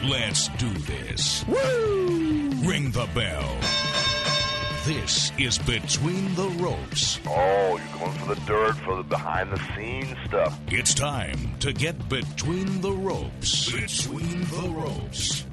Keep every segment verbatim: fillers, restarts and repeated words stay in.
Let's do this. Woo! Ring the bell. This is Between the Ropes. Oh, you're going for the dirt, for the behind-the-scenes stuff. It's time to get between the ropes. Between the Ropes.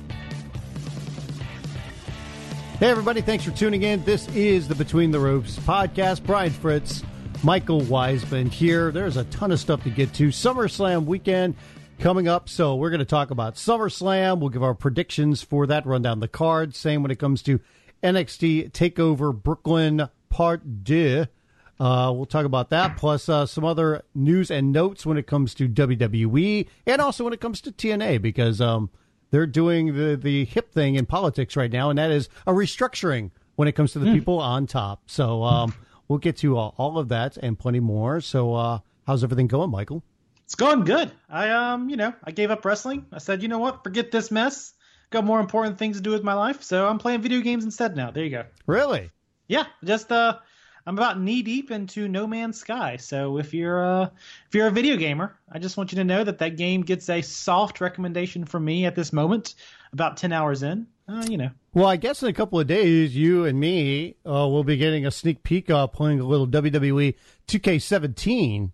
Hey, everybody. Thanks for tuning in. This is the Between the Ropes podcast. Brian Fritz, Michael Wiseman here. There's a ton of stuff to get to. SummerSlam weekend coming up, so we're going to talk about SummerSlam. We'll give our predictions for that, run down the card. Same when it comes to N X T TakeOver Brooklyn Part two. Uh, we'll talk about that, plus uh, some other news and notes when it comes to W W E, and also when it comes to T N A, because um, they're doing the, the hip thing in politics right now, and that is a restructuring when it comes to the mm. people on top. So um, we'll get to uh, all of that and plenty more. So uh, how's everything going, Michael? It's going good. I, um, you know, I gave up wrestling. I said, you know what? Forget this mess. Got more important things to do with my life, so I'm playing video games instead now. There you go. Really? Yeah. Just uh, I'm about knee deep into No Man's Sky. So if you're uh, if you're a video gamer, I just want you to know that that game gets a soft recommendation from me at this moment. About ten hours in, uh, you know. Well, I guess in a couple of days, you and me uh, will be getting a sneak peek of playing a little W W E two K seventeen.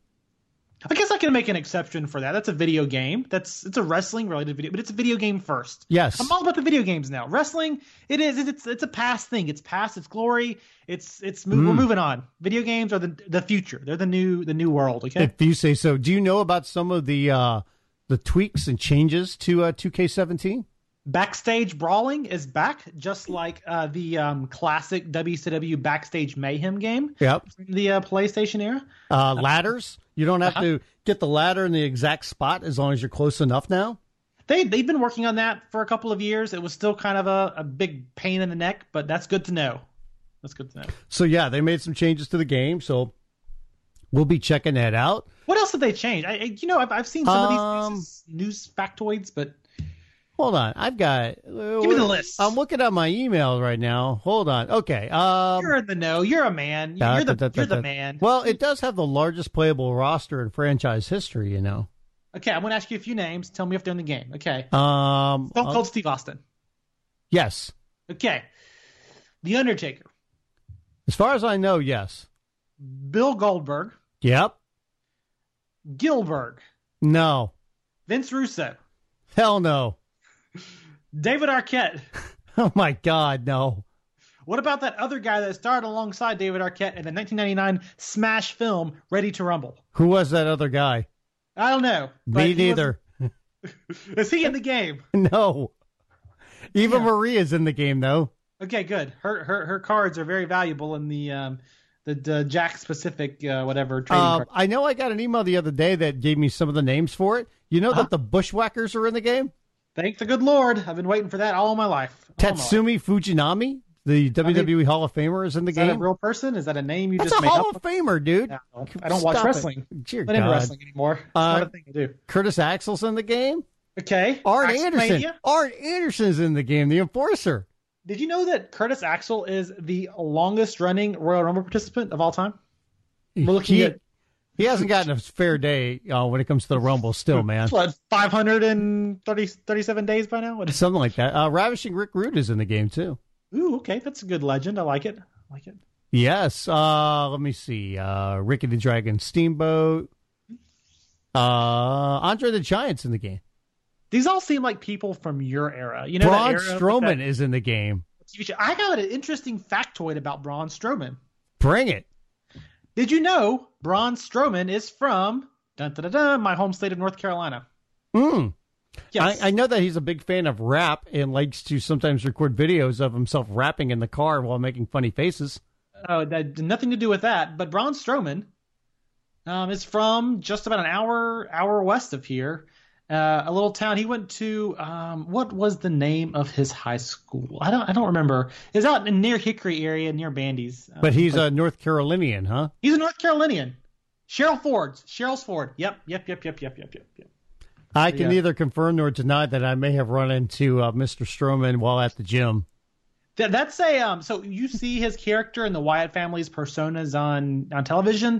I guess I can make an exception for that. That's a video game. That's it's a wrestling related video, but it's a video game first. Yes, I'm all about the video games now. Wrestling, it is. It's it's a past thing. It's past its glory. It's it's mm. we're moving on. Video games are the the future. They're the new the new world. Okay, if you say so. Do you know about some of the uh, the tweaks and changes to uh, two K seventeen? Backstage brawling is back, just like uh, the um, classic W C W Backstage Mayhem game. Yep. From the uh, PlayStation era. Uh, ladders. You don't have uh-huh. to get the ladder in the exact spot as long as you're close enough now. They, they've been working on that for a couple of years. It was still kind of a, a big pain in the neck, but that's good to know. That's good to know. So, yeah, they made some changes to the game, so we'll be checking that out. What else did they change? I, you know, I've, I've seen some um, of these news, news factoids, but... Hold on. I've got... Uh, Give me the list. I'm looking at my email right now. Hold on. Okay. Um, you're in the know. You're a man. You're, da, the, da, da, you're da, the da. man. Well, it does have the largest playable roster in franchise history, you know. Okay, I'm going to ask you a few names. Tell me if they're in the game. Okay. Um, Stone Cold uh, Steve Austin. Yes. Okay. The Undertaker. As far as I know, yes. Bill Goldberg. Yep. Gilbert. No. Vince Russo. Hell no. David Arquette. Oh, my God, no. What about that other guy that starred alongside David Arquette in the nineteen ninety-nine smash film Ready to Rumble? Who was that other guy? I don't know. Me neither. Is he in the game? No. Eva yeah. Marie is in the game, though. Okay, good. Her her her cards are very valuable in the um the, the Jack specific uh, whatever trading uh, card. I know I got an email the other day that gave me some of the names for it. You know uh-huh. that the Bushwhackers are in the game? Thank the good Lord. I've been waiting for that all my life. All Tatsumi my life. Fujinami, the W W E I mean, Hall of Famer, is in the is game. Is that a real person? Is that a name you That's just a made Hall up? of Famer, dude. No, I don't watch Stop wrestling. Dear I'm not into God. wrestling anymore. It's uh, not a thing to do. Curtis Axel's in the game. Okay. Art Axel Anderson. Mania? Art Anderson's in the game, the Enforcer. Did you know that Curtis Axel is the longest running Royal Rumble participant of all time? We're looking he, at he hasn't gotten a fair day uh, when it comes to the Rumble still, man. What, five hundred thirty, thirty-seven days by now? What? Something like that. Uh, Ravishing Rick Rude is in the game, too. Ooh, okay. That's a good legend. I like it. I like it. Yes. Uh, let me see. Uh, Ricky the Dragon Steamboat. Uh, Andre the Giant's in the game. These all seem like people from your era. You know, Braun that era Strowman that is in the game. I got an interesting factoid about Braun Strowman. Bring it. Did you know Braun Strowman is from dun, dun, dun, dun, my home state of North Carolina? Mm. Yes. I, I know that he's a big fan of rap and likes to sometimes record videos of himself rapping in the car while making funny faces. Oh, that had nothing to do with that. But Braun Strowman um, is from just about an hour hour west of here. Uh, a little town. He went to um, what was the name of his high school? I don't. I don't remember. It's out in near Hickory area, near Bandy's. Um, but he's a North Carolinian, huh? He's a North Carolinian. Cheryl Ford's. Cheryl's Ford. Yep. Yep. Yep. Yep. Yep. Yep. Yep. Yep. I can yeah. neither confirm nor deny that I may have run into uh, Mister Strowman while at the gym. That, that's a um. So you see his character in the Wyatt family's personas on on television.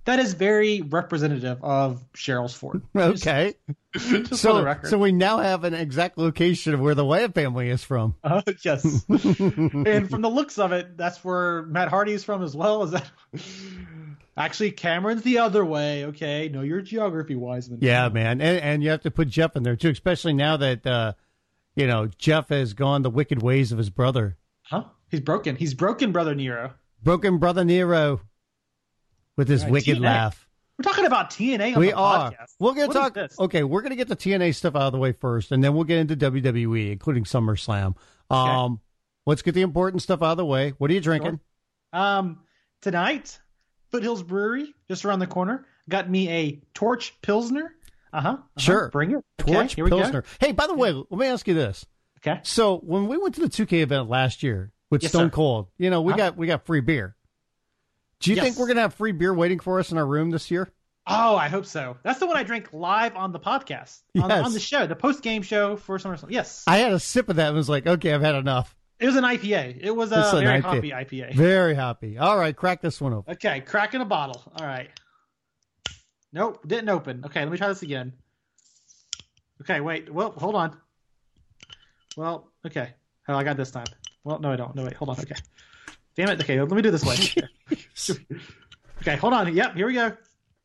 that is very representative of Cheryl's Fort. Okay. Just, just so, for the record. so we now have an exact location of where the Wyatt family is from. Uh, yes. And from the looks of it, that's where Matt Hardy is from as well. Is that actually Cameron's the other way? Okay, know your geography, Wiseman. Yeah, man, and and you have to put Jeff in there too, especially now that uh, you know Jeff has gone the wicked ways of his brother. Huh? He's broken. He's broken, brother Nero. Broken brother Nero with his Right, wicked T N A. laugh. We're talking about T N A on We the are. podcast. We're going What to is talk. this? Okay, we're going to get the T N A stuff out of the way first, and then we'll get into W W E, including SummerSlam. Um, Okay. Let's get the important stuff out of the way. What are you drinking? Sure. Um, tonight, Foothills Brewery, just around the corner, got me a Torch Pilsner. Uh huh. Uh-huh. Sure. Bring it. Okay, Torch here we go. Pilsner. Hey, by the way, let me ask you this. Okay. So when we went to the two K event last year with Yes, Stone sir. Cold, you know, we Huh? got we got free beer. Do you Yes. think we're going to have free beer waiting for us in our room this year? Oh, I hope so. That's the one I drank live on the podcast, on, Yes. on the show, the post game show for SummerSlam. Yes. I had a sip of that and was like, okay, I've had enough. It was an I P A. It was a It's an very I P A. hoppy I P A. Very happy. All right, crack this one open. Okay, cracking a bottle. All right. Nope, didn't open. Okay, let me try this again. Okay, wait. Well, hold on. Well, okay. Oh, I got this time. Well, no, I don't. No, wait. Hold on. Okay. Damn it. Okay, let me do it this way. Okay, okay hold on. Yep, here we go.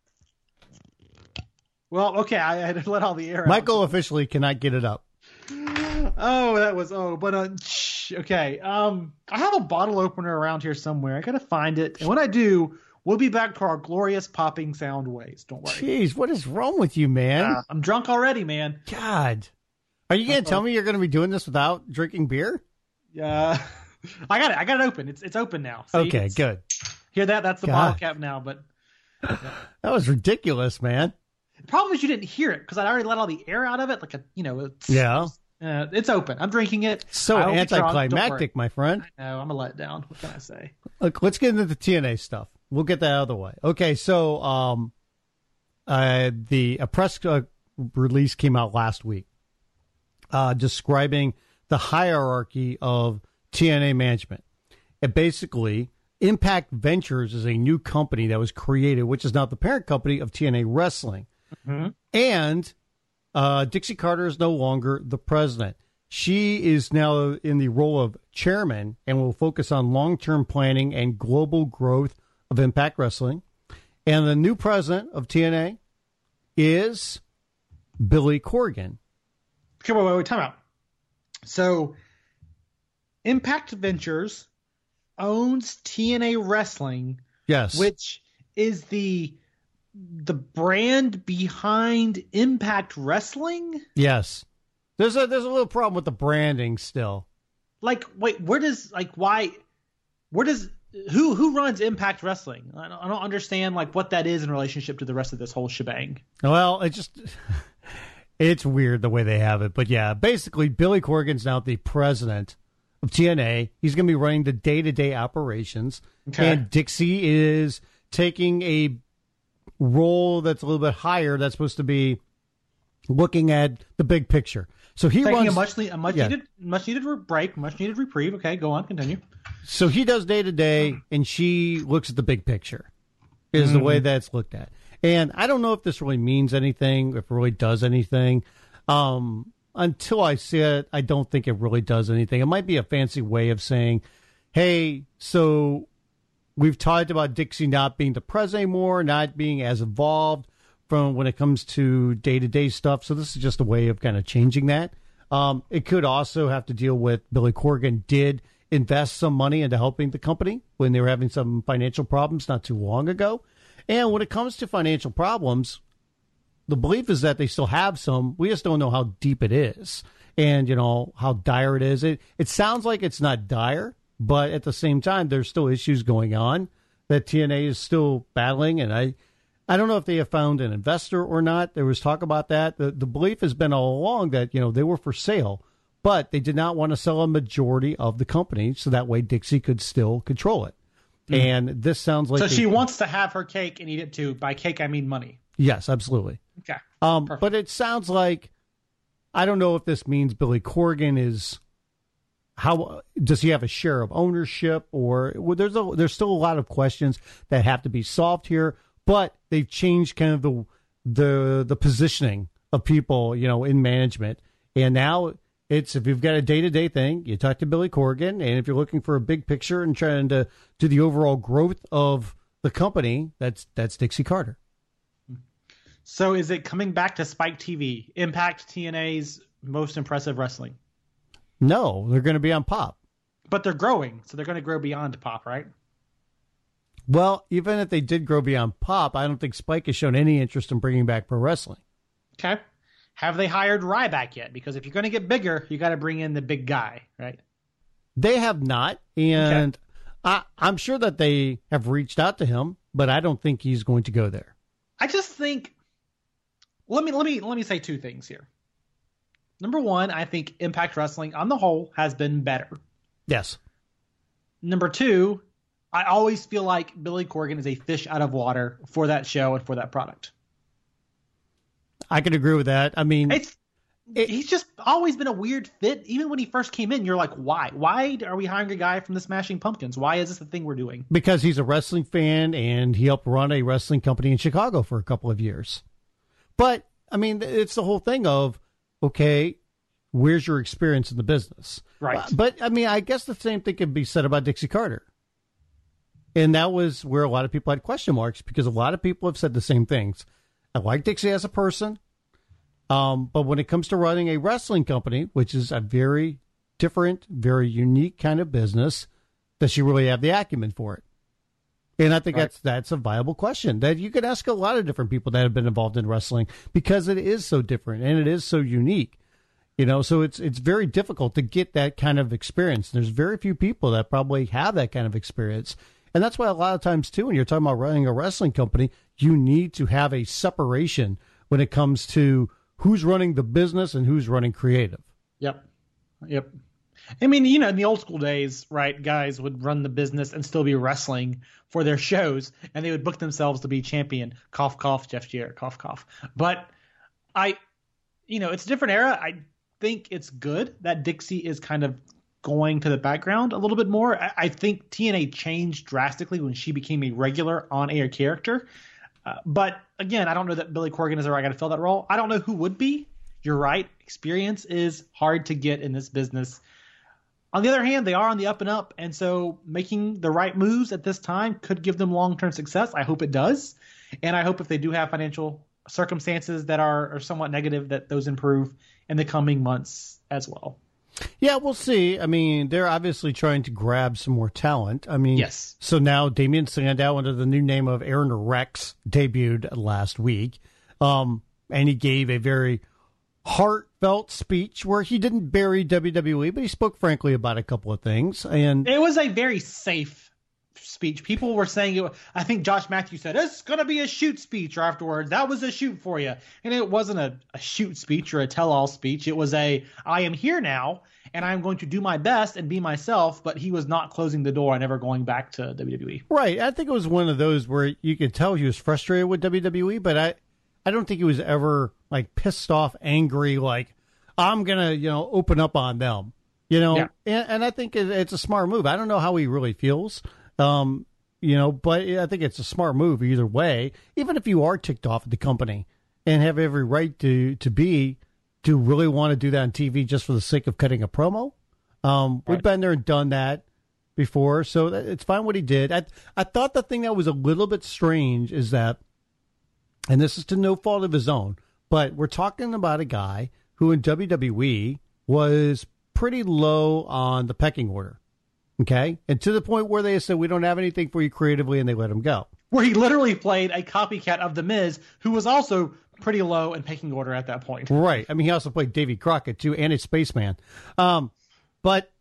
Well, okay, I had to let all the air out. Michael officially cannot get it up. Oh, that was oh, but uh, shh, okay. Um, I have a bottle opener around here somewhere. I gotta find it, and when I do, we'll be back to our glorious popping sound ways. Don't worry. Jeez, what is wrong with you, man? Uh, I'm drunk already, man. God. Are you going to tell me you're going to be doing this without drinking beer? Uh, I got it. I got it open. It's it's open now. See? Okay, It's- good. Hear that? That's the God. bottle cap now. But That was ridiculous, man. the problem is you didn't hear it because I already let all the air out of it. Like a, you know, it's, Yeah. uh, it's open. I'm drinking it. So I won't be drunk, don't worry. anticlimactic, my friend. No, I'm a letdown. What can I say? Look, let's get into the T N A stuff. We'll get that out of the way. Okay, so um, uh, the a press uh, release came out last week uh, describing the hierarchy of T N A management. It basically, Impact Ventures is a new company that was created, which is now the parent company of T N A Wrestling. Mm-hmm. And uh, Dixie Carter is no longer the president. She is now in the role of chairman and will focus on long-term planning and global growth of Impact Wrestling. And the new president of T N A is Billy Corgan. Okay, wait, wait, wait, time out. So, Impact Ventures owns T N A Wrestling, Yes. which is the the brand behind Impact Wrestling. Yes. There's a there's a little problem with the branding still. Like, wait, where does like why? Where does who who runs Impact Wrestling? I don't, I don't understand like what that is in relationship to the rest of this whole shebang. Well, it just it's weird the way they have it, but yeah, basically Billy Corgan's now the president of T N A. He's going to be running the day-to-day operations, Okay. and Dixie is taking a role that's a little bit higher. That's supposed to be looking at the big picture. So he Taking runs. a much a much yeah. needed much needed break, much needed reprieve. Okay, go on, continue. So he does day to day, and she looks at the big picture, is the way that's looked at. And I don't know if this really means anything, if it really does anything. Um, until I see it, I don't think it really does anything. It might be a fancy way of saying, hey, so we've talked about Dixie not being the president anymore, not being as involved from when it comes to day-to-day stuff. So this is just a way of kind of changing that. Um, it could also have to deal with Billy Corgan did invest some money into helping the company when they were having some financial problems not too long ago. And when it comes to financial problems, the belief is that they still have some. We just don't know how deep it is and, you know, how dire it is. It, it sounds like it's not dire, but at the same time, there's still issues going on that T N A is still battling. And I, I don't know if they have found an investor or not. There was talk about that. The, the belief has been all along that, you know, they were for sale, but they did not want to sell a majority of the company so that way Dixie could still control it. Mm-hmm. And this sounds like... So they, she wants to have her cake and eat it too. By cake, I mean money. Yes, absolutely. Okay. Um, Perfect. but it sounds like, I don't know if this means Billy Corgan is... How does he have a share of ownership, or well, there's a, there's still a lot of questions that have to be solved here. but they've changed kind of the the the positioning of people, you know, in management. And now it's, if you've got a day-to-day thing, you talk to Billy Corgan, and if you're looking for a big picture and trying to do the overall growth of the company, that's that's Dixie Carter. So is it coming back to Spike T V, Impact, T N A's most impressive wrestling? No, they're going to be on Pop. But they're growing, so they're going to grow beyond Pop, right? Well, even if they did grow beyond Pop, I don't think Spike has shown any interest in bringing back pro wrestling. Okay. Have they hired Ryback yet? Because if you're going to get bigger, you got to bring in the big guy, right? They have not, and okay. I, I'm sure that they have reached out to him, but I don't think he's going to go there. I just think, let me let me let me say two things here. Number one, I think Impact Wrestling on the whole has been better. Yes. Number two, I always feel like Billy Corgan is a fish out of water for that show and for that product. I can agree with that. I mean, it's it, he's just always been a weird fit. Even when he first came in, you're like, why? Why are we hiring a guy from the Smashing Pumpkins? Why is this the thing we're doing? Because he's a wrestling fan and he helped run a wrestling company in Chicago for a couple of years. But, I mean, it's the whole thing of, okay, where's your experience in the business? Right. Uh, but, I mean, I guess the same thing could be said about Dixie Carter. And that was where a lot of people had question marks, because a lot of people have said the same things. I like Dixie as a person, um, but when it comes to running a wrestling company, which is a very different, very unique kind of business, does she really have the acumen for it? And I think right. that's that's a viable question that you could ask a lot of different people that have been involved in wrestling, because it is so different and it is so unique. You know, so it's it's very difficult to get that kind of experience. There's very few people that probably have that kind of experience. And that's why a lot of times, too, when you're talking about running a wrestling company, you need to have a separation when it comes to who's running the business and who's running creative. Yep. Yep. I mean, you know, in the old school days, right, guys would run the business and still be wrestling for their shows, and they would book themselves to be champion. Cough, cough, Jeff Jarrett, cough, cough. But I, you know, it's a different era. I think it's good that Dixie is kind of going to the background a little bit more. I, I think T N A changed drastically when she became a regular on-air character. Uh, but again, I don't know that Billy Corgan is the right guy to fill that role. I don't know who would be. You're right. Experience is hard to get in this business. On the other hand, they are on the up and up. And so making the right moves at this time could give them long-term success. I hope it does. And I hope if they do have financial circumstances that are, are somewhat negative, that those improve in the coming months as well. Yeah, we'll see. I mean, they're obviously trying to grab some more talent. I mean, yes. So now Damian Sandow, under the new name of Aaron Rex, debuted last week. Um, and he gave a very heartfelt speech where he didn't bury W W E, but he spoke frankly about a couple of things. And it was a very safe speech. People were saying it. I think Josh Matthews said, it's going to be a shoot speech, or afterwards, that was a shoot for you. And it wasn't a, a shoot speech or a tell-all speech. It was a, I am here now, and I'm going to do my best and be myself, but he was not closing the door and ever going back to W W E. Right. I think it was one of those where you could tell he was frustrated with W W E, but I, I don't think he was ever like pissed off, angry, like, I'm going to, you know, open up on them, you know, yeah. and, and I think it, it's a smart move. I don't know how he really feels. Um, you know, but I think it's a smart move either way, even if you are ticked off at the company and have every right to, to be, to really want to do that on T V just for the sake of cutting a promo. Um, right. We've been there and done that before, so that, it's fine what he did. I, I thought the thing that was a little bit strange is that, and this is to no fault of his own, but we're talking about a guy who in W W E was pretty low on the pecking order. Okay. And to the point where they said, we don't have anything for you creatively, and they let him go. Where he literally played a copycat of The Miz, who was also pretty low in pecking order at that point. Right. I mean, he also played Davy Crockett, too, and a spaceman. Um, but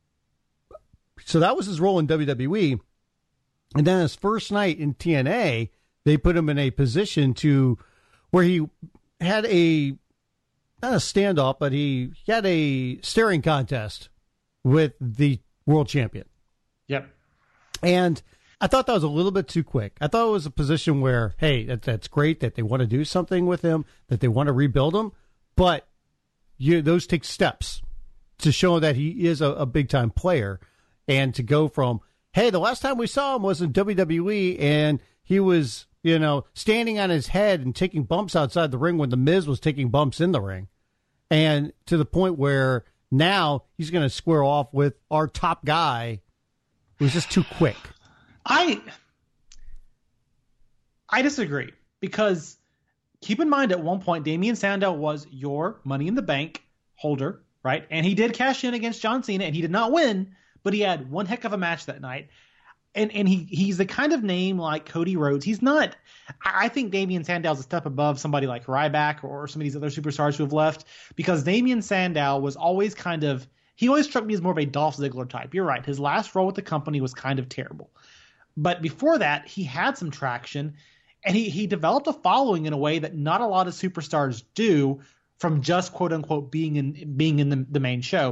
so that was his role in W W E. And then his first night in T N A, they put him in a position to where he had a, not a standoff, but he, he had a staring contest with the world champion. Yep. And I thought that was a little bit too quick. I thought it was a position where, hey, that, that's great that they want to do something with him, that they want to rebuild him, but you, those take steps to show that he is a, a big-time player, and to go from, hey, the last time we saw him was in W W E, and he was you know, standing on his head and taking bumps outside the ring when The Miz was taking bumps in the ring. And to the point where now he's going to square off with our top guy who's just too quick. I I disagree, because keep in mind at one point Damien Sandow was your Money in the Bank holder, right? And he did cash in against John Cena, and he did not win, but he had one heck of a match that night. And and he he's the kind of name like Cody Rhodes. He's not – I think Damien Sandow's a step above somebody like Ryback or some of these other superstars who have left, because Damien Sandow was always kind of – he always struck me as more of a Dolph Ziggler type. You're right. His last role with the company was kind of terrible. But before that, he had some traction, and he, he developed a following in a way that not a lot of superstars do from just, quote-unquote, being in being in the, the main show.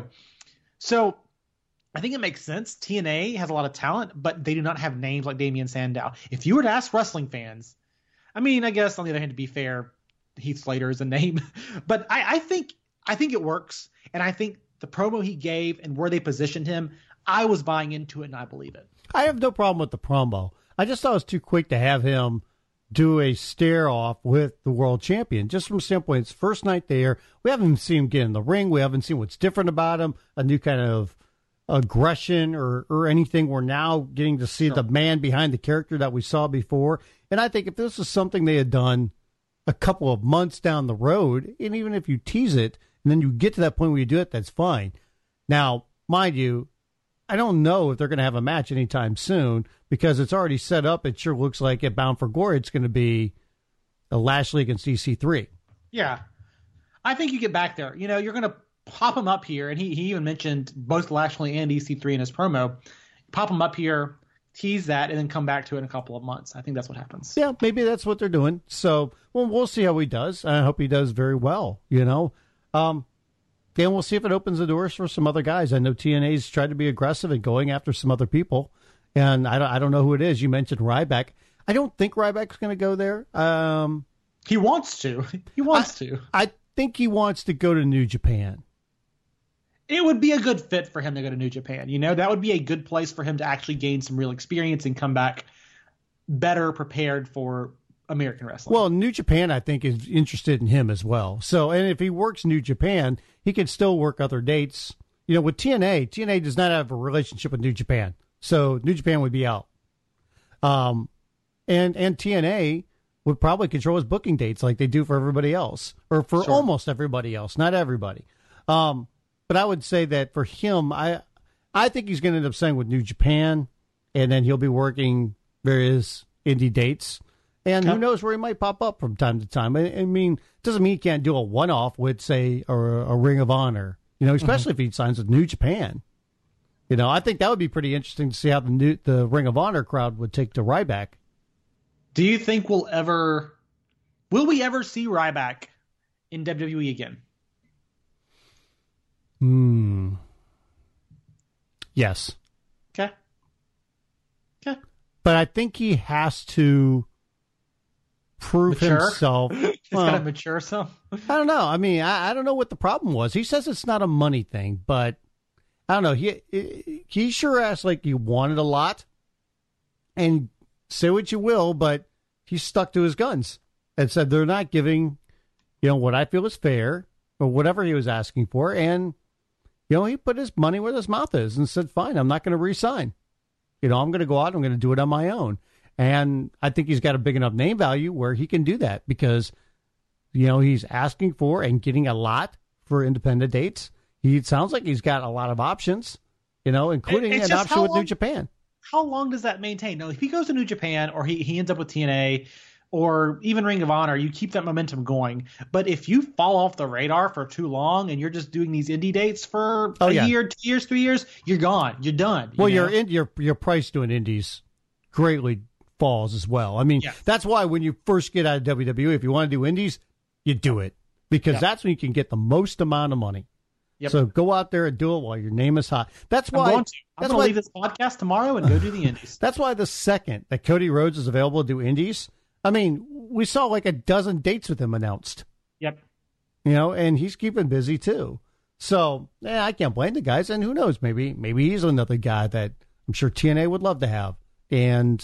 So – I think it makes sense. T N A has a lot of talent, but they do not have names like Damien Sandow. If you were to ask wrestling fans, I mean, I guess on the other hand, to be fair, Heath Slater is a name, but I, I think I think it works, and I think the promo he gave and where they positioned him, I was buying into it, and I believe it. I have no problem with the promo. I just thought it was too quick to have him do a stare off with the world champion. Just from standpoint, it's first night there. We haven't seen him get in the ring. We haven't seen what's different about him. A new kind of aggression or, or anything. We're now getting to see Sure. the man behind the character that we saw before. And I think if this was something they had done a couple of months down the road, and even if you tease it and then you get to that point where you do it, that's fine. Now, mind you, I don't know if they're going to have a match anytime soon, because it's already set up. It sure looks like at Bound for Glory it's going to be a Lashley against E C three. Yeah. I think you get back there. You know, you're going to pop him up here, and he, he even mentioned both Lashley and E C three in his promo. Pop him up here, tease that, and then come back to it in a couple of months. I think that's what happens. Yeah, maybe that's what they're doing. So, well, we'll see how he does. I hope he does very well, you know. Um, and we'll see if it opens the doors for some other guys. I know T N A's tried to be aggressive and going after some other people, and I don't, I don't know who it is. You mentioned Ryback. I don't think Ryback's going to go there. Um, he wants to. He wants I, to. I think he wants to go to New Japan. It would be a good fit for him to go to New Japan. You know, that would be a good place for him to actually gain some real experience and come back better prepared for American wrestling. Well, New Japan, I think, is interested in him as well. So, and if he works New Japan, he could still work other dates. You know, with T N A, T N A does not have a relationship with New Japan. So New Japan would be out. Um, and, and T N A would probably control his booking dates like they do for everybody else, or for Sure. almost everybody else, not everybody. Um, But I would say that for him, I I think he's going to end up staying with New Japan, and then he'll be working various indie dates. And Okay. who knows where he might pop up from time to time. I, I mean, it doesn't mean he can't do a one-off with, say, a, a Ring of Honor, you know, especially mm-hmm. if he signs with New Japan. You know, I think that would be pretty interesting to see how the new, the Ring of Honor crowd would take to Ryback. Do you think we'll ever – will we ever see Ryback in W W E again? Hmm. Yes. Okay. Okay. But I think he has to prove Mature? himself. He's Well, got to mature some. I don't know. I mean, I, I don't know what the problem was. He says it's not a money thing, but I don't know. He he sure acts like he wanted a lot. And say what you will, but he stuck to his guns and said they're not giving, you know, what I feel is fair or whatever he was asking for. And, you know, he put his money where his mouth is and said, fine, I'm not going to re-sign. You know, I'm going to go out. I'm going to do it on my own. And I think he's got a big enough name value where he can do that because, you know, he's asking for and getting a lot for independent dates. He it sounds like he's got a lot of options, you know, including It's an just option how with New long- Japan. How long does that maintain? Now, if he goes to New Japan or he, he ends up with T N A or even Ring of Honor, you keep that momentum going. But if you fall off the radar for too long and you're just doing these indie dates for Oh, a yeah. year, two years, three years, you're gone. You're done. you Well, know? your in, your your price doing indies greatly falls as well. I mean, Yeah. that's why when you first get out of W W E, if you want to do indies, you do it because Yeah. that's when you can get the most amount of money. Yep. So go out there and do it while your name is hot. That's I'm why. going to. I'm that's going to why. leave this podcast tomorrow and go do the indies. That's why the second that Cody Rhodes is available to do indies, I mean, we saw like a dozen dates with him announced. Yep. You know, and he's keeping busy too. So yeah, I can't blame the guys. And who knows? Maybe maybe he's another guy that I'm sure T N A would love to have. And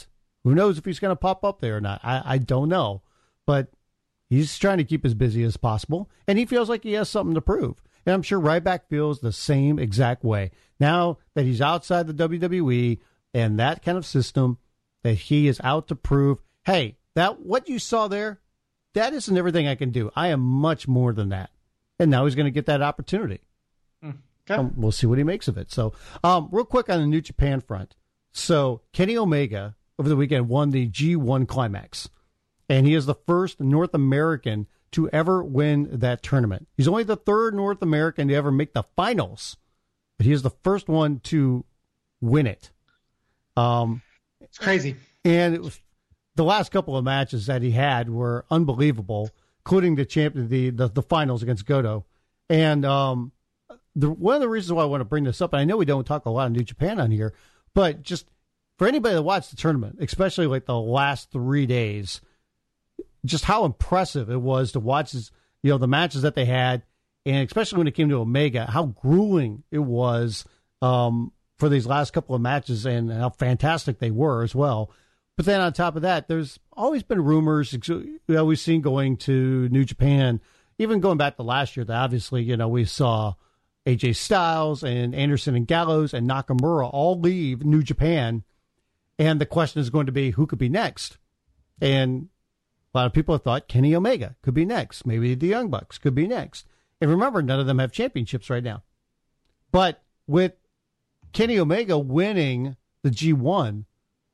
Who knows if he's going to pop up there or not? I, I don't know. But he's trying to keep as busy as possible, and he feels like he has something to prove. And I'm sure Ryback feels the same exact way. Now that he's outside the W W E and that kind of system, that he is out to prove, hey, that what you saw there, that isn't everything I can do. I am much more than that. And now he's going to get that opportunity. Mm, okay. Um, we'll see what he makes of it. So um, real quick on the New Japan front. So Kenny Omega over the weekend won the G one Climax. And he is the first North American to ever win that tournament. He's only the third North American to ever make the finals, but he is the first one to win it. Um, it's crazy. And it was, the last couple of matches that he had were unbelievable, including the champion, the, the, the finals against Goto. And um, the, one of the reasons why I want to bring this up, and I know we don't talk a lot of New Japan on here, but just for anybody that watched the tournament, especially like the last three days, just how impressive it was to watch this, you know, the matches that they had, and especially when it came to Omega, how grueling it was um, for these last couple of matches and how fantastic they were as well. But then on top of that, there's always been rumors we always seen going to New Japan, even going back to last year, that obviously, you know, we saw A J Styles and Anderson and Gallows and Nakamura all leave New Japan. And the question is going to be, who could be next? And a lot of people have thought Kenny Omega could be next. Maybe the Young Bucks could be next. And remember, none of them have championships right now. But with Kenny Omega winning the G one,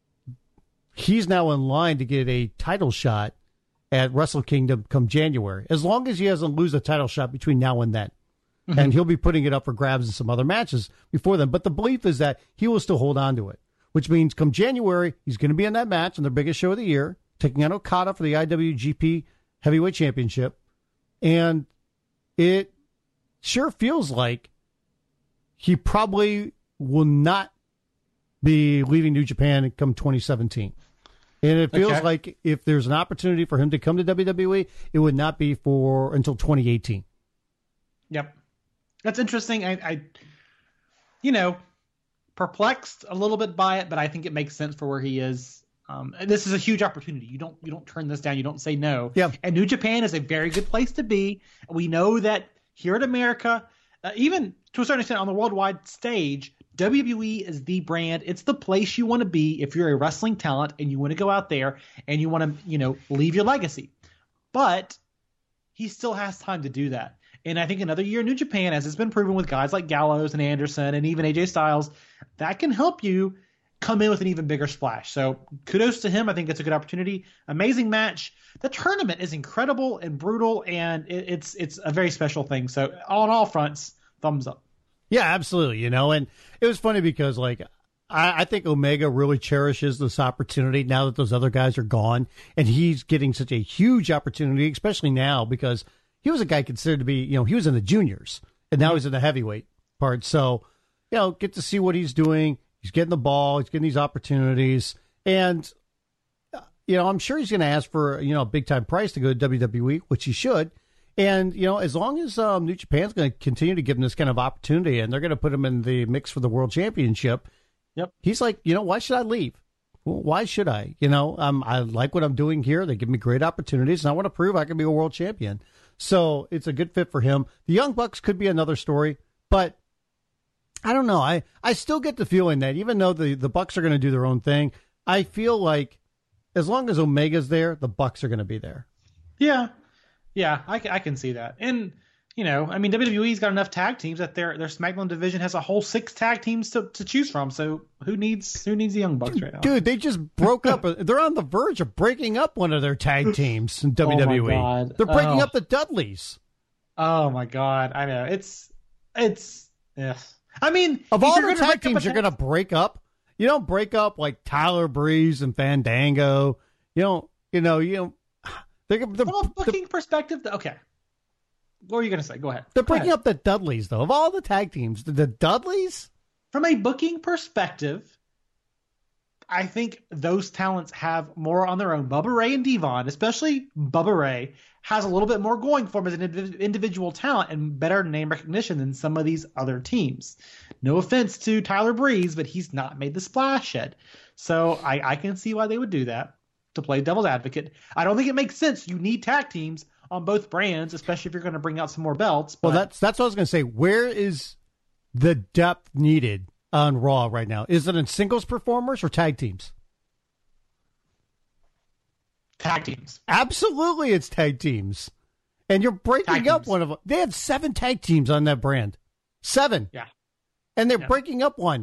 he's now in line to get a title shot at Wrestle Kingdom come January, as long as he doesn't lose a title shot between now and then. Mm-hmm. And he'll be putting it up for grabs in some other matches before then. But the belief is that he will still hold on to it, which means come January, he's going to be in that match in their biggest show of the year, taking on Okada for the I W G P Heavyweight Championship. And it sure feels like he probably will not be leaving New Japan come twenty seventeen. And it feels okay. like if there's an opportunity for him to come to W W E, it would not be for until twenty eighteen. Yep. That's interesting. I, I you know, perplexed a little bit by it, but I think it makes sense for where he is. Um, this is a huge opportunity. You don't you don't turn this down. You don't say no. Yeah. And New Japan is a very good place to be. We know that here in America, uh, even to a certain extent on the worldwide stage, W W E is the brand. It's the place you want to be if you're a wrestling talent and you want to go out there and you want to, you know, leave your legacy. But he still has time to do that. And I think another year in New Japan, as it's been proven with guys like Gallows and Anderson and even A J Styles, that can help you come in with an even bigger splash. So kudos to him. I think it's a good opportunity. Amazing match. The tournament is incredible and brutal, and it, it's it's a very special thing. So on all fronts, thumbs up. Yeah, absolutely. You know, and it was funny because, like, I, I think Omega really cherishes this opportunity now that those other guys are gone, and he's getting such a huge opportunity, especially now because he was a guy considered to be, you know, he was in the juniors, and now mm-hmm. he's in the heavyweight part. So, you know, get to see what he's doing. He's getting the ball. He's getting these opportunities. And, you know, I'm sure he's going to ask for, you know, a big-time price to go to W W E, which he should. And, you know, as long as um, New Japan's going to continue to give him this kind of opportunity and they're going to put him in the mix for the World Championship, yep. He's like, you know, why should I leave? Well, why should I? You know, um, I like what I'm doing here. They give me great opportunities, and I want to prove I can be a world champion. So it's a good fit for him. The Young Bucks could be another story, but I don't know. I, I still get the feeling that even though the, the Bucks are going to do their own thing, I feel like as long as Omega's there, the Bucks are going to be there. Yeah. Yeah, I, I can see that. And, you know, I mean, W W E's got enough tag teams that their their SmackDown division has a whole six tag teams to, to choose from. So who needs who needs the Young Bucks right now? Dude, they just broke up. They're on the verge of breaking up one of their tag teams in W W E. Oh my God. They're breaking oh. up the Dudleys. Oh, my God. I know. It's, it's, yeah. I mean, of all the tag teams you're going to break up, you don't break up like Tyler Breeze and Fandango. You don't, you know, you know, they're, they're, from a booking the, perspective, okay. What were you going to say? Go ahead. They're Go breaking ahead. up the Dudleys, though. Of all the tag teams, the, the Dudleys? From a booking perspective, I think those talents have more on their own. Bubba Ray and Devon, especially Bubba Ray, has a little bit more going for him as an indiv- individual talent and better name recognition than some of these other teams. No offense to Tyler Breeze, but he's not made the splash yet. So I, I can see why they would do that, to play devil's advocate. I don't think it makes sense. You need tag teams on both brands, especially if you're going to bring out some more belts. But... Well, that's that's what I was going to say. Where is the depth needed on Raw right now? Is it in singles performers or tag teams? Tag teams. Absolutely, it's tag teams. And you're breaking up one of them. They have seven tag teams on that brand. Seven. Yeah. And they're yeah. breaking up one.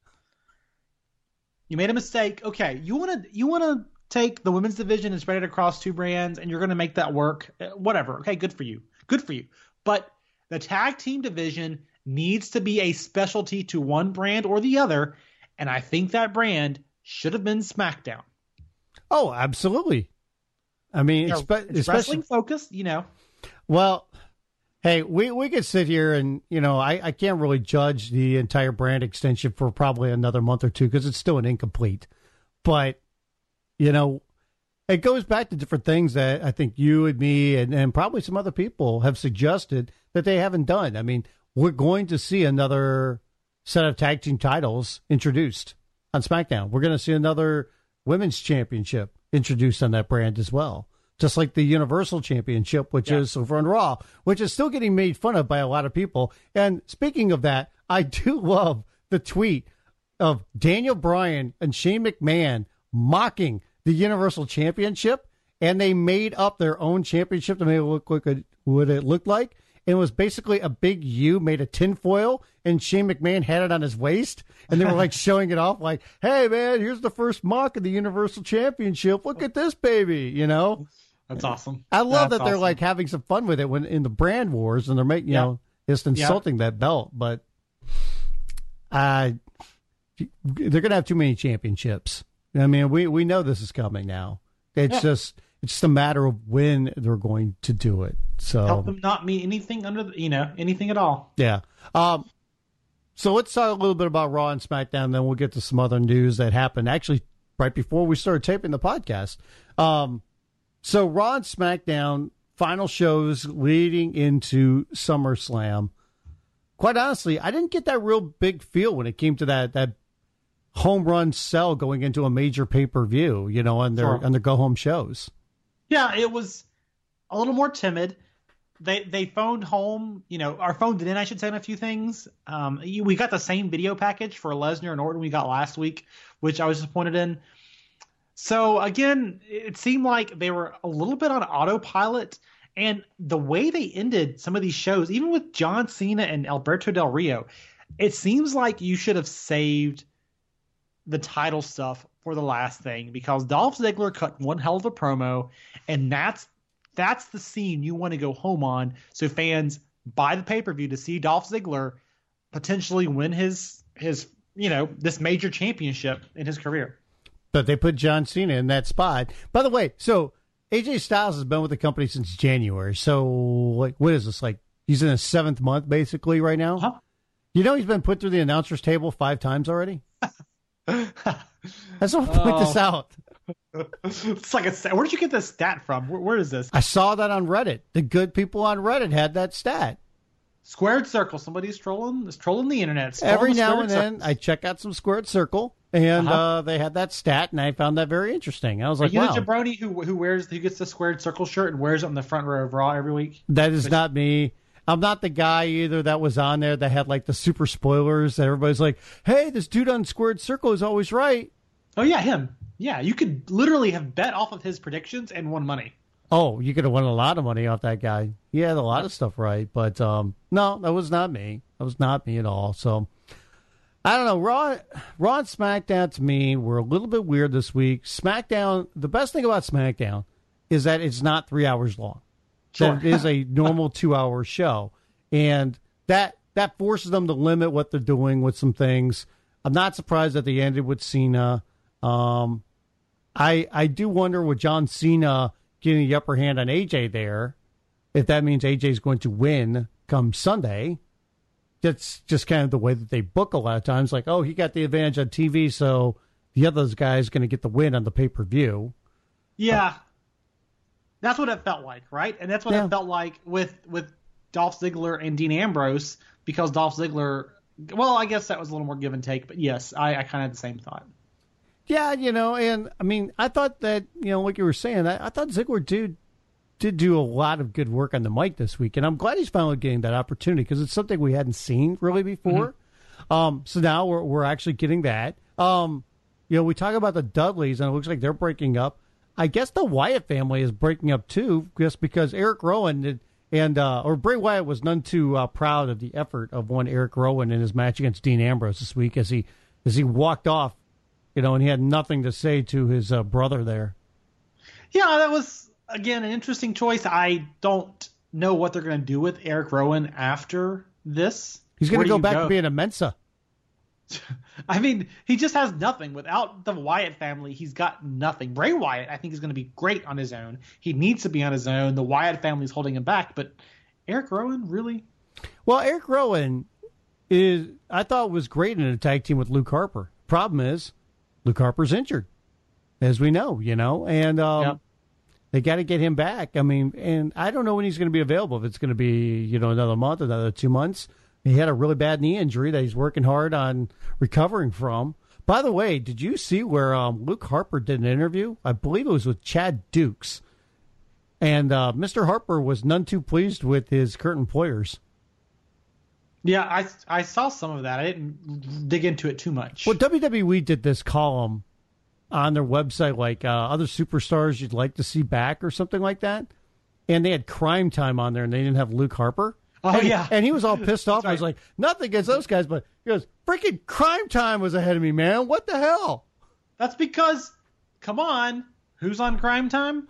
You made a mistake. Okay, you want to you want to take the women's division and spread it across two brands, and you're going to make that work. Whatever. Okay, good for you. Good for you. But the tag team division needs to be a specialty to one brand or the other, and I think that brand should have been SmackDown. Oh, absolutely. I mean, you know, espe- it's especially wrestling focused, you know. Well, hey, we, we could sit here and, you know, I, I can't really judge the entire brand extension for probably another month or two because it's still an incomplete. But, you know, it goes back to different things that I think you and me and, and probably some other people have suggested that they haven't done. I mean, we're going to see another set of tag team titles introduced on SmackDown. We're going to see another women's championship introduced on that brand as well. Just like the Universal Championship, which yeah. is over on Raw, which is still getting made fun of by a lot of people. And speaking of that, I do love the tweet of Daniel Bryan and Shane McMahon mocking the Universal Championship, and they made up their own championship to make it look like a, what it looked like. And it was basically a big U made of tinfoil, and Shane McMahon had it on his waist, and they were like showing it off like, hey, man, here's the first mock of the Universal Championship. Look at this, baby, you know? That's awesome. I love That's that they're awesome. like having some fun with it when in the brand wars, and they're making, you yeah. know, just insulting yeah. that belt. But uh, they're going to have too many championships. I mean, we, we know this is coming now. It's yeah. just it's just a matter of when they're going to do it. So help them not mean anything under the, you know, anything at all. Yeah. Um. So let's talk a little bit about Raw and SmackDown, then we'll get to some other news that happened actually right before we started taping the podcast. Um. So Raw and SmackDown final shows leading into SummerSlam. Quite honestly, I didn't get that real big feel when it came to that that home run sell going into a major pay per view. You know, on their sure. on their go home shows. Yeah, it was a little more timid. They they phoned home, you know, or phoned it in, I should say, in a few things. Um, we got the same video package for Lesnar and Orton we got last week, which I was disappointed in. So, again, it seemed like they were a little bit on autopilot. And the way they ended some of these shows, even with John Cena and Alberto Del Rio, it seems like you should have saved the title stuff for the last thing, because Dolph Ziggler cut one hell of a promo, and that's that's the scene you want to go home on, so fans buy the pay-per-view to see Dolph Ziggler potentially win his his you know this major championship in his career. But they put John Cena in that spot. By the way, so A J Styles has been with the company since January. So like, what is this, like he's in his seventh month basically right now? Huh? You know he's been put through the announcer's table five times already. I just want to point oh. this out. It's like a, where did you get this stat from? Where, where is this? I saw that on Reddit. The good people on Reddit had that stat. Squared Circle. Somebody's trolling. Is trolling the internet. Trolling Every the now and then, circles. I check out some Squared Circle, and uh-huh. uh, they had that stat, and I found that very interesting. I was Are like, you "Wow!" the jabroni who who wears who gets the Squared Circle shirt and wears it on the front row of Raw every week? That is Which, not me. I'm not the guy either that was on there that had like the super spoilers that everybody's like, "Hey, this dude on Squared Circle is always right." Oh yeah, him. Yeah, you could literally have bet off of his predictions and won money. Oh, you could have won a lot of money off that guy. He had a lot of stuff right, but um, no, that was not me. That was not me at all. So I don't know. Raw, Raw and SmackDown to me were a little bit weird this week. SmackDown. The best thing about SmackDown is that it's not three hours long. Sure. That it is a normal two-hour show, and that that forces them to limit what they're doing with some things. I'm not surprised that they ended with Cena. Um, I I do wonder with John Cena getting the upper hand on A J there, if that means A J is going to win come Sunday. That's just kind of the way that they book a lot of times. Like, oh, he got the advantage on T V, so the other guy is going to get the win on the pay-per-view. Yeah. Uh, that's what it felt like, right? And that's what yeah. it felt like with, with Dolph Ziggler and Dean Ambrose, because Dolph Ziggler, well, I guess that was a little more give and take, but yes, I, I kind of had the same thought. Yeah, you know, and I mean, I thought that, you know, like you were saying, I, I thought Ziggler did, did do a lot of good work on the mic this week, and I'm glad he's finally getting that opportunity because it's something we hadn't seen really before. Mm-hmm. Um, so now we're we're actually getting that. Um, you know, we talk about the Dudleys, and it looks like they're breaking up. I guess the Wyatt family is breaking up too, just because Eric Rowan did, and uh, or Bray Wyatt was none too uh, proud of the effort of one Eric Rowan in his match against Dean Ambrose this week, as he as he walked off, you know, and he had nothing to say to his uh, brother there. Yeah, that was again an interesting choice. I don't know what they're going to do with Eric Rowan after this. He's going to go back go? to being a Mensa. I mean, he just has nothing. Without the Wyatt family, he's got nothing. Bray Wyatt, I think, is going to be great on his own. He needs to be on his own. The Wyatt family's holding him back, but Eric Rowan, really? Well, Eric Rowan is, I thought, was great in a tag team with Luke Harper. Problem is, Luke Harper's injured, as we know, you know, and um, yep. they got to get him back. I mean, and I don't know when he's going to be available. If it's going to be, you know, another month, another two months. He had a really bad knee injury that he's working hard on recovering from. By the way, did you see where um, Luke Harper did an interview? I believe it was with Chad Dukes. And uh, Mister Harper was none too pleased with his current employers. Yeah, I, I saw some of that. I didn't dig into it too much. Well, W W E did this column on their website, like uh, other superstars you'd like to see back or something like that. And they had Crime Time on there, and they didn't have Luke Harper. Oh, and, yeah. And he was all pissed off. Right. I was like, nothing against those guys, but he goes, freaking Crime Time was ahead of me, man. What the hell? That's because, come on, who's on Crime Time?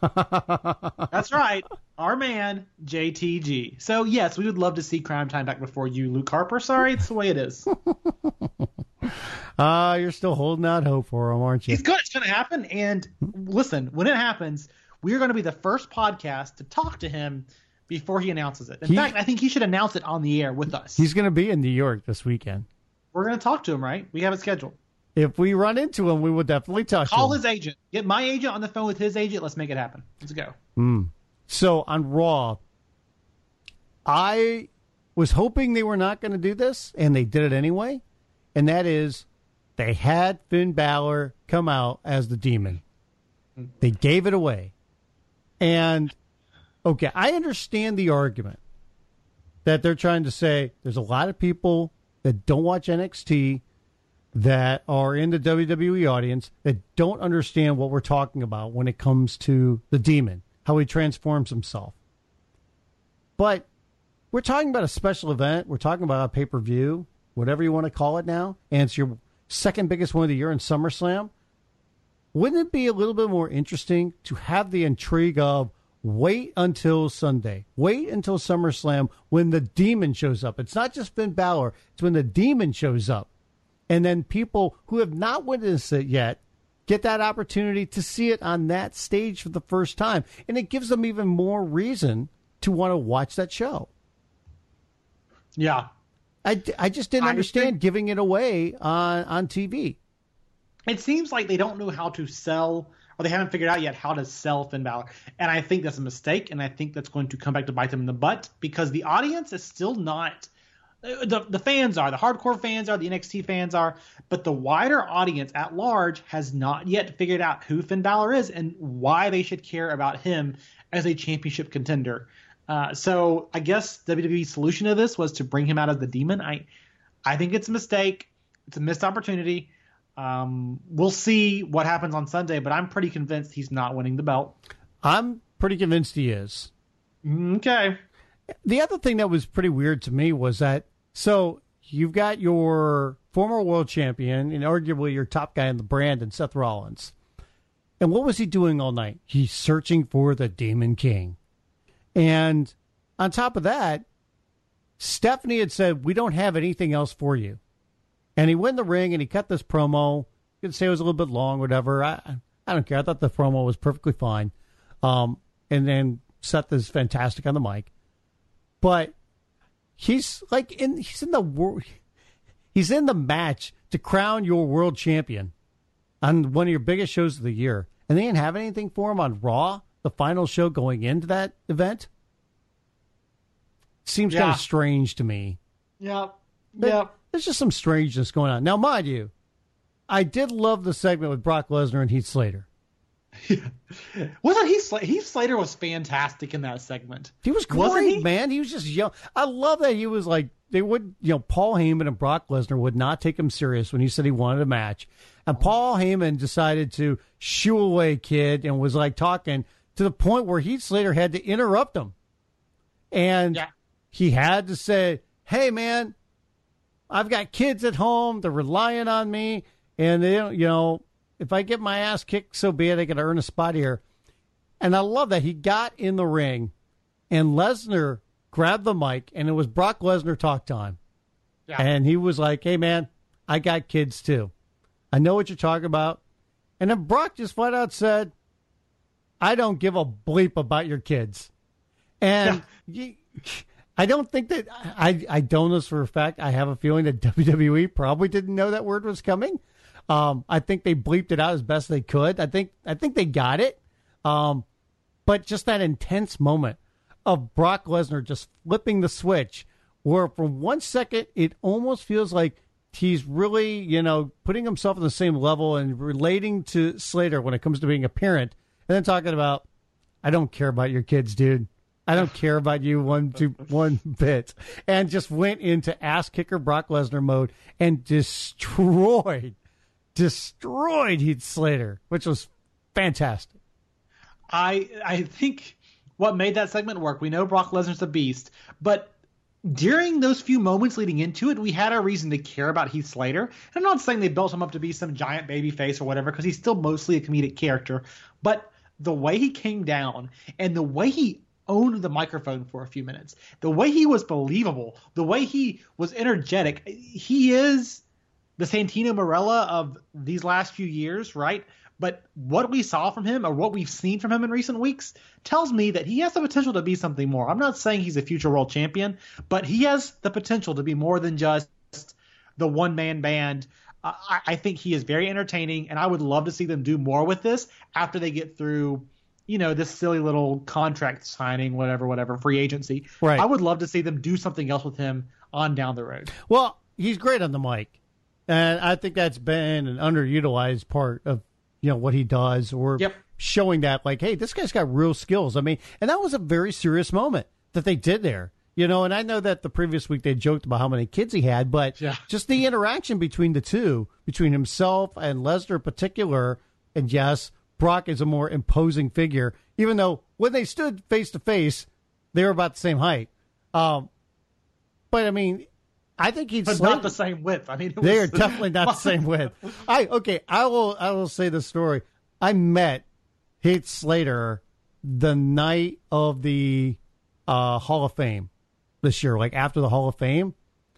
That's right, our man, J T G. So, yes, we would love to see Crime Time back before you, Luke Harper. Sorry, it's the way it is. Ah, uh, you're still holding out hope for him, aren't you? It's good. It's going to happen. And listen, when it happens, we are going to be the first podcast to talk to him before he announces it. In he, fact, I think he should announce it on the air with us. He's going to be in New York this weekend. We're going to talk to him, right? We have it scheduled. If we run into him, we will definitely talk Call to him. Call his agent. Get my agent on the phone with his agent. Let's make it happen. Let's go. Mm. So on Raw, I was hoping they were not going to do this, and they did it anyway. And that is, they had Finn Balor come out as the Demon. Mm. They gave it away. And okay, I understand the argument that they're trying to say there's a lot of people that don't watch N X T that are in the W W E audience that don't understand what we're talking about when it comes to the Demon, how he transforms himself. But we're talking about a special event. We're talking about a pay-per-view, whatever you want to call it now, and it's your second biggest one of the year in SummerSlam. Wouldn't it be a little bit more interesting to have the intrigue of wait until Sunday. Wait until SummerSlam when the Demon shows up. It's not just Finn Balor. It's when the Demon shows up. And then people who have not witnessed it yet get that opportunity to see it on that stage for the first time. And it gives them even more reason to want to watch that show. Yeah. I, I just didn't I understand think... giving it away on, on T V. It seems like they don't know how to sell, or they haven't figured out yet how to sell Finn Balor. And I think that's a mistake, and I think that's going to come back to bite them in the butt, because the audience is still not the the fans are, the hardcore fans are, the N X T fans are, but the wider audience at large has not yet figured out who Finn Balor is and why they should care about him as a championship contender. Uh, so I guess W W E's solution to this was to bring him out as the Demon. I I think it's a mistake. It's a missed opportunity. Um, we'll see what happens on Sunday, but I'm pretty convinced he's not winning the belt. I'm pretty convinced he is. Okay. The other thing that was pretty weird to me was that, so you've got your former world champion and arguably your top guy in the brand, and Seth Rollins. And what was he doing all night? He's searching for the Demon King. And on top of that, Stephanie had said, we don't have anything else for you. And he went in the ring and he cut this promo. You could say it was a little bit long, whatever. I I don't care. I thought the promo was perfectly fine. Um, and then Seth is fantastic on the mic. But he's like in he's in the world. He's in the match to crown your world champion. on one of your biggest shows of the year, and they didn't have anything for him on Raw, the final show going into that event? Seems Yeah. kind of strange to me. Yep. But Yep. There's just some strangeness going on. Now, mind you, I did love the segment with Brock Lesnar and Heath Slater. Wasn't Heath Slater? Heath Slater was fantastic in that segment. He was Wasn't great, he? man. He was just young. I love that he was like, they would, you know, Paul Heyman and Brock Lesnar would not take him serious when he said he wanted a match. And Paul Heyman decided to shoo away Kid and was like talking to the point where Heath Slater had to interrupt him. And Yeah. he had to say, hey, man, I've got kids at home. They're relying on me. And, they don't, you know, if I get my ass kicked, so be it. I got to earn a spot here. And I love that he got in the ring and Lesnar grabbed the mic and it was Brock Lesnar talk time. Yeah. And he was like, hey, man, I got kids too. I know what you're talking about. And then Brock just flat out said, I don't give a bleep about your kids. And you, I don't think that, I, I don't know this for a fact. I have a feeling that W W E probably didn't know that word was coming. Um, I think they bleeped it out as best they could. I think I think they got it. Um, but just that intense moment of Brock Lesnar just flipping the switch, where for one second it almost feels like he's really, you know, putting himself on the same level and relating to Slater when it comes to being a parent, and then talking about, I don't care about your kids, dude. I don't care about you one two one bit, and just went into ass kicker Brock Lesnar mode and destroyed. Destroyed Heath Slater, which was fantastic. I I think what made that segment work, we know Brock Lesnar's a beast, but during those few moments leading into it, we had a reason to care about Heath Slater. And I'm not saying they built him up to be some giant baby face or whatever, because he's still mostly a comedic character. But the way he came down and the way he owned the microphone for a few minutes, the way he was believable, the way he was energetic, he is the Santino Marella of these last few years, right? But what we saw from him, or what we've seen from him in recent weeks, tells me that he has the potential to be something more. I'm not saying he's a future world champion, but he has the potential to be more than just the one-man band. Uh, I, I think he is very entertaining, and I would love to see them do more with this after they get through, you know, this silly little contract signing, whatever, whatever, free agency. Right. I would love to see them do something else with him on down the road. Well, he's great on the mic. And I think that's been an underutilized part of, you know, what he does, or Yep. showing that, like, hey, this guy's got real skills. I mean, and that was a very serious moment that they did there, you know, and I know that the previous week they joked about how many kids he had, but Yeah. just the interaction between the two, between himself and Lesnar in particular, and yes, Brock is a more imposing figure, even though when they stood face to face, they were about the same height. Um, but I mean, I think he'd But Slater, not the same width. I mean, it they are was, definitely not the same width. I okay. I will. I will say the story. I met Heath Slater the night of the uh, Hall of Fame this year, like after the Hall of Fame.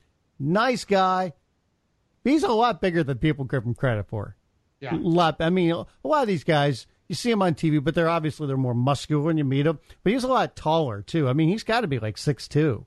Nice guy. He's a lot bigger than people give him credit for. Yeah. A lot. I mean, a lot of these guys, you see them on T V, but they're obviously they're more muscular when you meet them. But he's a lot taller too. I mean, he's got to be like six two.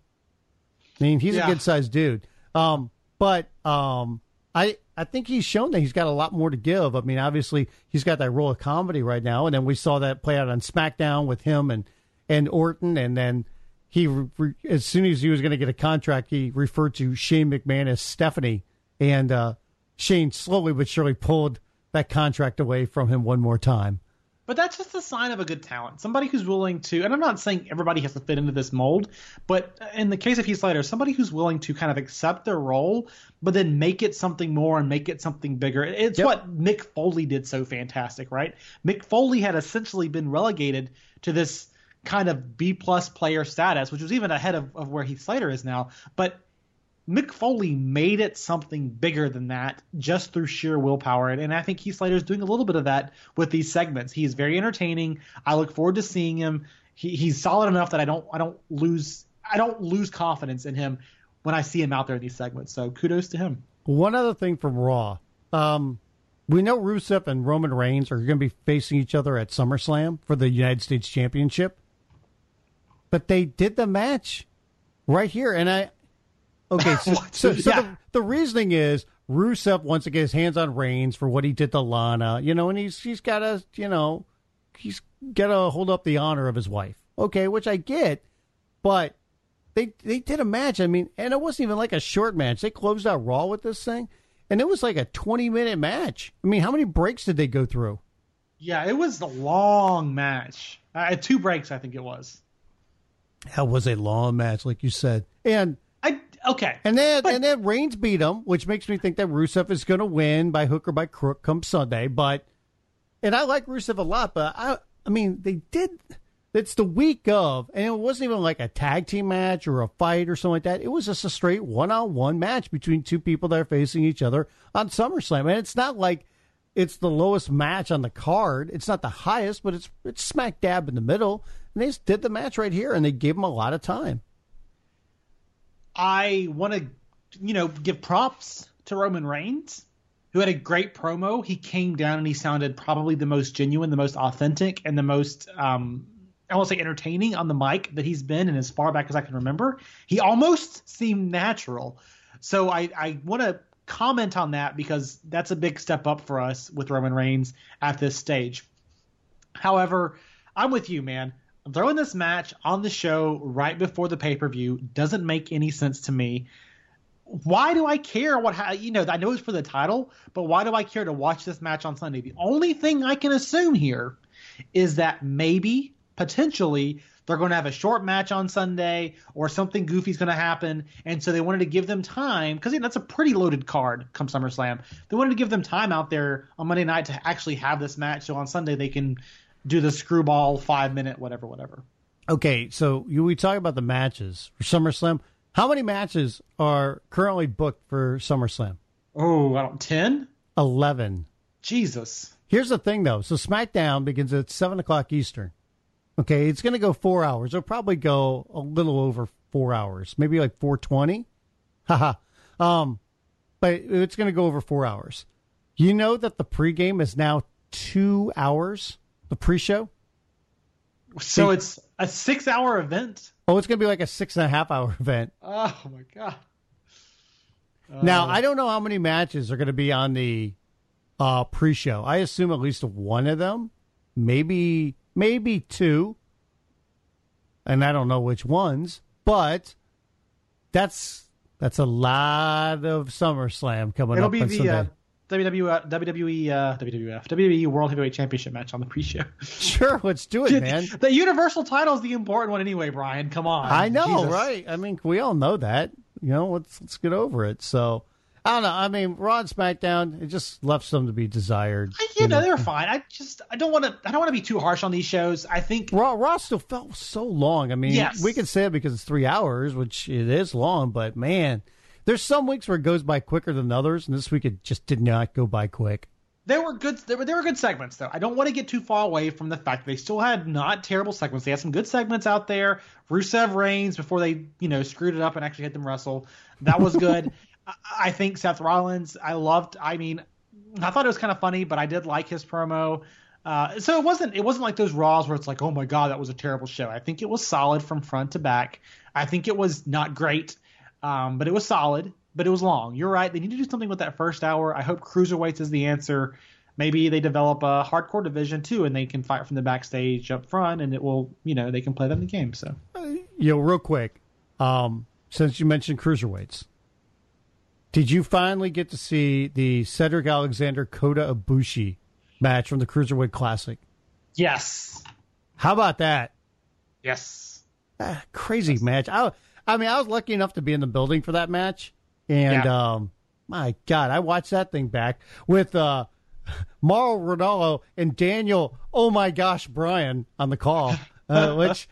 I mean, he's Yeah. a good sized dude. Um, but um, I I think he's shown that he's got a lot more to give. I mean, obviously he's got that role of comedy right now, and then we saw that play out on SmackDown with him and and Orton, and then he re- as soon as he was going to get a contract, he referred to Shane McMahon as Stephanie, and uh, Shane slowly but surely pulled that contract away from him one more time. But that's just a sign of a good talent. Somebody who's willing to, and I'm not saying everybody has to fit into this mold, but in the case of Heath Slater, somebody who's willing to kind of accept their role, but then make it something more and make it something bigger. It's Yep. what Mick Foley did so fantastic, right? Mick Foley had essentially been relegated to this kind of B-plus player status, which was even ahead of, of where Heath Slater is now. But Mick Foley made it something bigger than that just through sheer willpower. And I think Heath Slater is doing a little bit of that with these segments. He is very entertaining. I look forward to seeing him. He, he's solid enough that I don't I don't lose I don't lose confidence in him when I see him out there in these segments. So kudos to him. One other thing from Raw. Um, we know Rusev and Roman Reigns are going to be facing each other at SummerSlam for the United States Championship. But they did the match right here. And I, okay, so, so, so Yeah. the, the reasoning is Rusev wants to get his hands on Reigns for what he did to Lana, you know, and he's he's got to, you know, he's got to hold up the honor of his wife. Okay, which I get, but they they did a match. I mean, and it wasn't even like a short match. They closed out Raw with this thing, and it was like a twenty-minute match. I mean, how many breaks did they go through? Yeah, it was a long match. Uh, two breaks, I think it was. That was a long match, like you said. And I okay. And then but, and then Reigns beat him, which makes me think that Rusev is going to win by hook or by crook come Sunday. But and I like Rusev a lot, but I I mean they did. It's the week of, and it wasn't even like a tag team match or a fight or something like that. It was just a straight one on one match between two people that are facing each other on SummerSlam, and it's not like it's the lowest match on the card. It's not the highest, but it's it's smack dab in the middle. And they just did the match right here, and they gave him a lot of time. I want to, you know, give props to Roman Reigns, who had a great promo. He came down and he sounded probably the most genuine, the most authentic, and the most, um, I won't say entertaining on the mic that he's been, and as far back as I can remember. He almost seemed natural. So I, I want to comment on that because that's a big step up for us with Roman Reigns at this stage. However, I'm with you, man. I'm throwing this match on the show right before the pay-per-view. Doesn't make any sense to me. Why do I care what, ha- you know, I know it's for the title, but why do I care to watch this match on Sunday? The only thing I can assume here is that maybe, potentially, they're going to have a short match on Sunday or something goofy is going to happen. And so they wanted to give them time because you know, that's a pretty loaded card come SummerSlam. They wanted to give them time out there on Monday night to actually have this match. So on Sunday they can do the screwball five minute, whatever, whatever. Okay. So you, we talk about the matches for SummerSlam. How many matches are currently booked for SummerSlam? Oh, I don't, ten? eleven. Jesus. Here's the thing though. So SmackDown begins at seven o'clock Eastern. Okay, it's going to go four hours. It'll probably go a little over four hours, maybe like four twenty. Haha. um, but it's going to go over four hours. You know that the pregame is now two hours, the pre-show? So it's a six-hour event? Oh, it's going to be like a six and a half hour event. Oh, my God. Uh, now, I don't know how many matches are going to be on the uh, pre-show. I assume at least one of them, maybe... Maybe two, and I don't know which ones, but that's that's a lot of SummerSlam coming It'll up be on the Sunday. Uh, W W F, W W E, uh, W W F, W W E World Heavyweight Championship match on the pre-show. Sure, let's do it, man. The Universal title is the important one anyway, Brian. Come on. I know, Jesus. right? I mean, we all know that. You know, let's let's get over it. So. I don't know. I mean, Raw and SmackDown, it just left some to be desired. I, you, you know, know, they're fine. I just, I don't want to, I don't want to be too harsh on these shows. I think Raw, Raw still felt so long. I mean, yes. we can say it because it's three hours, which it is long. But man, there's some weeks where it goes by quicker than others, and this week it just did not go by quick. There were good, there were, there were good segments though. I don't want to get too far away from the fact that they still had not terrible segments. They had some good segments out there. Rusev Reigns before they, you know, screwed it up and actually had them wrestle. That was good. I think Seth Rollins, I loved, I mean, I thought it was kind of funny, but I did like his promo. Uh, so it wasn't, it wasn't like those Raws where it's like, oh my God, that was a terrible show. I think it was solid from front to back. I think it was not great, um, but it was solid, but it was long. You're right. They need to do something with that first hour. I hope Cruiserweights is the answer. Maybe they develop a hardcore division too, and they can fight from the backstage up front, and it will, you know, they can play that in the game. So, you know, real quick, um, since you mentioned Cruiserweights, did you finally get to see the Cedric Alexander Kota Ibushi match from the Cruiserweight Classic? Yes. How about that? Yes. Ah, crazy yes. match. I, I mean, I was lucky enough to be in the building for that match, and yeah. um, my God, I watched that thing back with uh, Mauro Ranallo and Daniel. Oh my gosh, Bryan on the call, uh, which.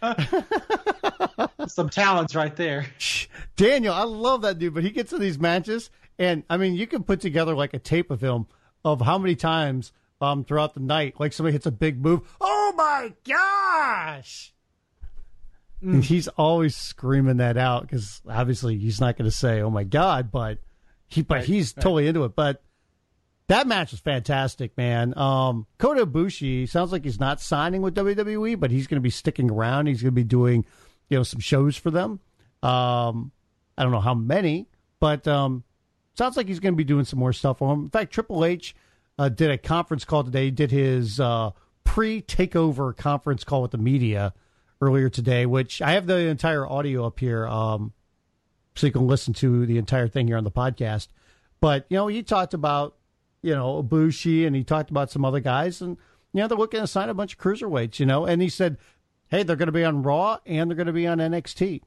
Some talents right there. Daniel, I love that dude, but he gets to these matches, and I mean, you can put together like a tape of him of how many times um throughout the night, like somebody hits a big move. Oh my gosh! Mm. And he's always screaming that out because obviously he's not going to say, "Oh my God," but he, but right, he's right. totally into it. But that match was fantastic, man. Um, Kota Ibushi sounds like he's not signing with W W E, but he's going to be sticking around. He's going to be doing, you know, some shows for them. Um, I don't know how many, but um, sounds like he's going to be doing some more stuff for him. In fact, Triple H uh, did a conference call today. He did his uh, pre-takeover conference call with the media earlier today, which I have the entire audio up here, um, so you can listen to the entire thing here on the podcast. But, you know, he talked about, you know, Ibushi, and he talked about some other guys, and, you know, they're looking to sign a bunch of cruiserweights, you know, and he said, hey, they're going to be on Raw and they're going to be on N X T.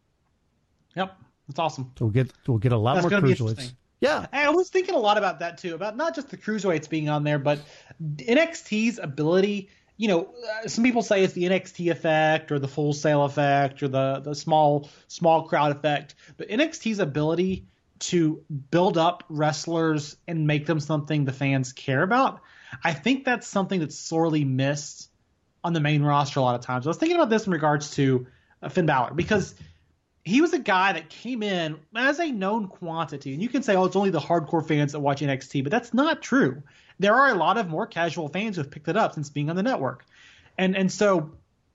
Yep, that's awesome. So we'll get we'll get a lot that's more cruiserweights. Yeah, I was thinking a lot about that too, about not just the cruiserweights being on there, but N X T's ability. You know, uh, some people say it's the N X T effect or the Full Sail effect or the the small small crowd effect, but N X T's ability to build up wrestlers and make them something the fans care about, I think that's something that's sorely missed on the main roster a lot of times. I was thinking about this in regards to uh, Finn Balor, because he was a guy that came in as a known quantity. And you can say, oh, it's only the hardcore fans that watch N X T, but that's not true. There are a lot of more casual fans who have picked it up since being on the network. And and so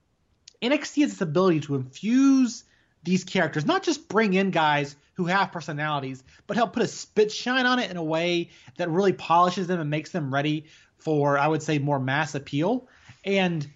N X T has this ability to infuse these characters, not just bring in guys who have personalities, but help put a spit shine on it in a way that really polishes them and makes them ready for, I would say, more mass appeal. And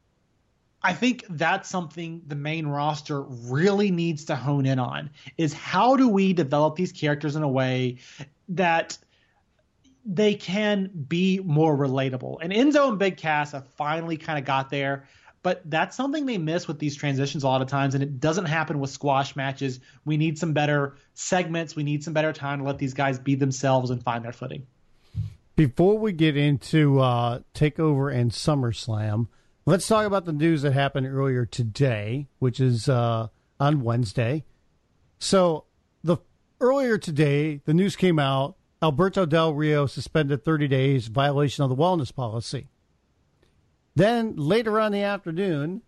I think that's something the main roster really needs to hone in on, is how do we develop these characters in a way that they can be more relatable. And Enzo and Big Cass have finally kind of got there, but that's something they miss with these transitions a lot of times, and it doesn't happen with squash matches. We need some better segments. We need some better time to let these guys be themselves and find their footing. Before we get into uh, TakeOver and SummerSlam, let's talk about the news that happened earlier today, which is uh, on Wednesday. So the earlier today, the news came out, Alberto Del Rio suspended thirty days, violation of the wellness policy. Then later on in the afternoon,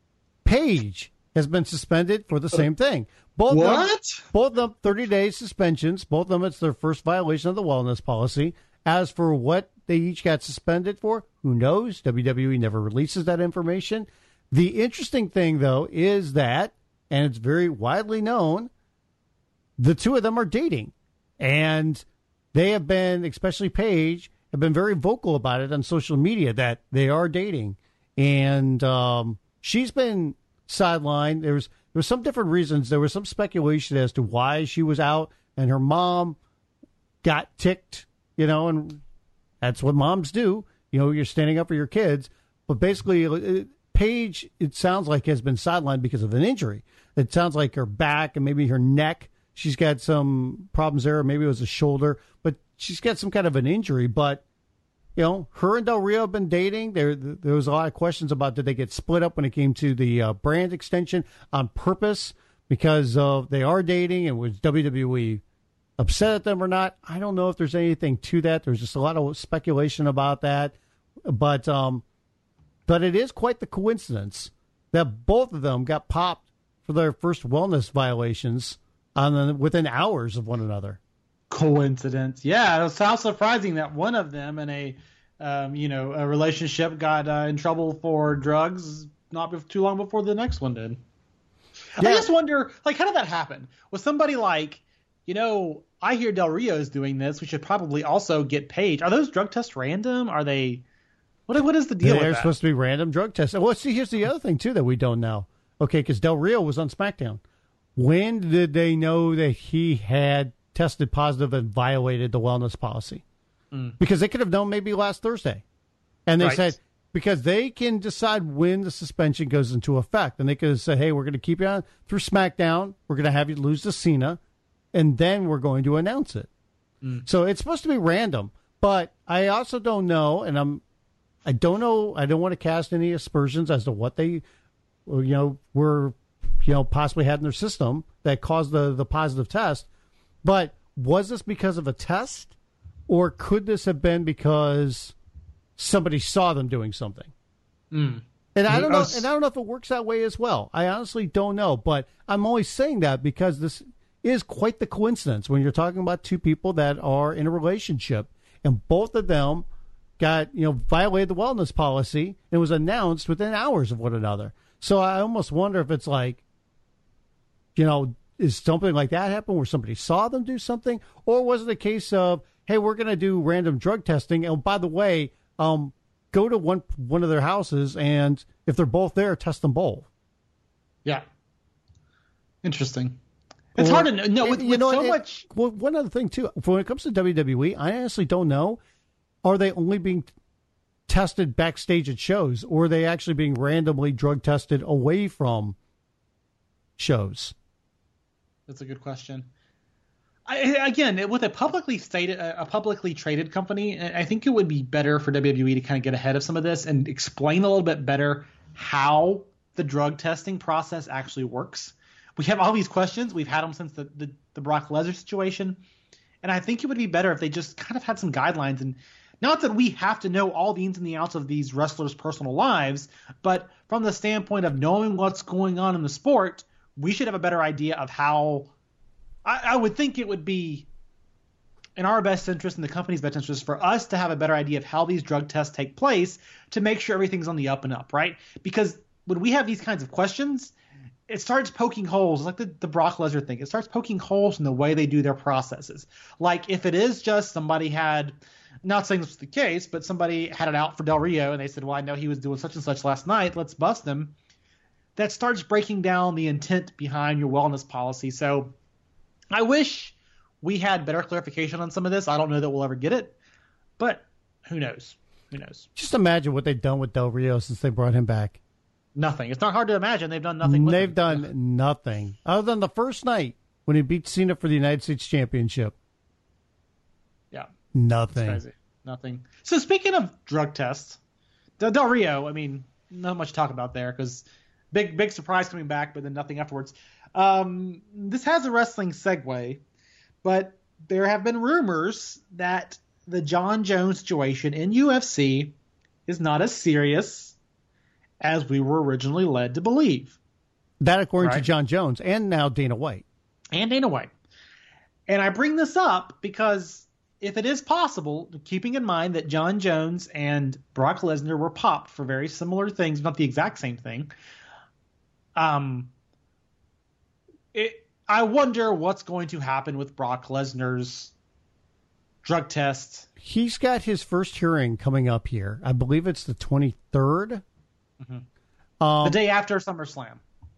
Paige has been suspended for the same thing. Both what? Them, both of them thirty days suspensions. Both of them, it's their first violation of the wellness policy. As for what they each got suspended for, who knows? W W E never releases that information. The interesting thing, though, is that, and it's very widely known, the two of them are dating. And they have been, especially Paige, have been very vocal about it on social media that they are dating. And um, she's been sidelined. There was, there was some different reasons. There was some speculation as to why she was out, and her mom got ticked. You know, and that's what moms do. You know, you're standing up for your kids. But basically, Paige, it sounds like, has been sidelined because of an injury. It sounds like her back and maybe her neck. She's got some problems there. Maybe it was a shoulder. But she's got some kind of an injury. But, you know, her and Del Rio have been dating. There there was a lot of questions about did they get split up when it came to the uh, brand extension on purpose because of they are dating, and was W W E upset at them or not? I don't know if there's anything to that. There's just a lot of speculation about that. But um, but it is quite the coincidence that both of them got popped for their first wellness violations on the, within hours of one another. Coincidence. Yeah, it sounds surprising that one of them in a um, you know, a relationship got uh, in trouble for drugs not too long before the next one did. Yeah. I just wonder, like, how did that happen? Was somebody like, you know, I hear Del Rio's doing this. We should probably also get Paige. Are those drug tests random? Are they? What What is the deal? They're with that? supposed to be random drug tests. Well, see, here's the other thing too that we don't know. Okay, because Del Rio was on SmackDown. When did they know that he had tested positive and violated the wellness policy? Mm. Because they could have known maybe last Thursday, and they right. said because they can decide when the suspension goes into effect, and they could have said, "Hey, we're going to keep you on through SmackDown. We're going to have you lose to Cena." And then we're going to announce it. Mm. So it's supposed to be random, but I also don't know, and I'm, I don't know, I don't want to cast any aspersions as to what they, you know, were, you know, possibly had in their system that caused the, the positive test. But was this because of a test, or could this have been because somebody saw them doing something? Mm. And I don't know, and I don't know if it works that way as well. I honestly don't know, but I'm always saying that because this is quite the coincidence when you're talking about two people that are in a relationship, and both of them got, you know, violated the wellness policy, and it was announced within hours of one another. So I almost wonder if it's like, you know, is something like that happen where somebody saw them do something? Or was it a case of, hey, we're going to do random drug testing. And by the way, um, go to one one of their houses, and if they're both there, test them both. Yeah. Interesting. It's Or, hard to know. No, with, you with know, so it, much. Well, one other thing, too. When it comes to W W E, I honestly don't know. Are they only being tested backstage at shows, or are they actually being randomly drug tested away from shows? That's a good question. I, again, with a publicly stated, a publicly traded company, I think it would be better for W W E to kind of get ahead of some of this and explain a little bit better how the drug testing process actually works. We have all these questions. We've had them since the, the, the Brock Lesnar situation. And I think it would be better if they just kind of had some guidelines. And not that we have to know all the ins and the outs of these wrestlers' personal lives, but from the standpoint of knowing what's going on in the sport, we should have a better idea of how. I, I would think it would be in our best interest and the company's best interest for us to have a better idea of how these drug tests take place to make sure everything's on the up and up, right? Because when we have these kinds of questions, it starts poking holes, like the, the Brock Lesnar thing. It starts poking holes in the way they do their processes. Like if it is just somebody had, not saying this was the case, but somebody had it out for Del Rio and they said, well, I know he was doing such and such last night, let's bust him. That starts breaking down the intent behind your wellness policy. So I wish we had better clarification on some of this. I don't know that we'll ever get it, but who knows? Who knows? Just imagine what they've done with Del Rio since they brought him back. Nothing. It's not hard to imagine. They've done nothing with They've him. done nothing other than the first night when he beat Cena for the United States Championship. Yeah. Nothing. It's crazy. Nothing. So speaking of drug tests, Del, Del Rio, I mean, not much to talk about there because big, big surprise coming back, but then nothing afterwards. Um, this has a wrestling segue, but there have been rumors that the John Jones situation in U F C is not as serious as we were originally led to believe. That according Right. to John Jones and now Dana White. And Dana White. And I bring this up because if it is possible, keeping in mind that John Jones and Brock Lesnar were popped for very similar things, not the exact same thing, um, it, I wonder what's going to happen with Brock Lesnar's drug test. He's got his first hearing coming up here. I believe it's the twenty-third. Mm-hmm. Um, the day after SummerSlam.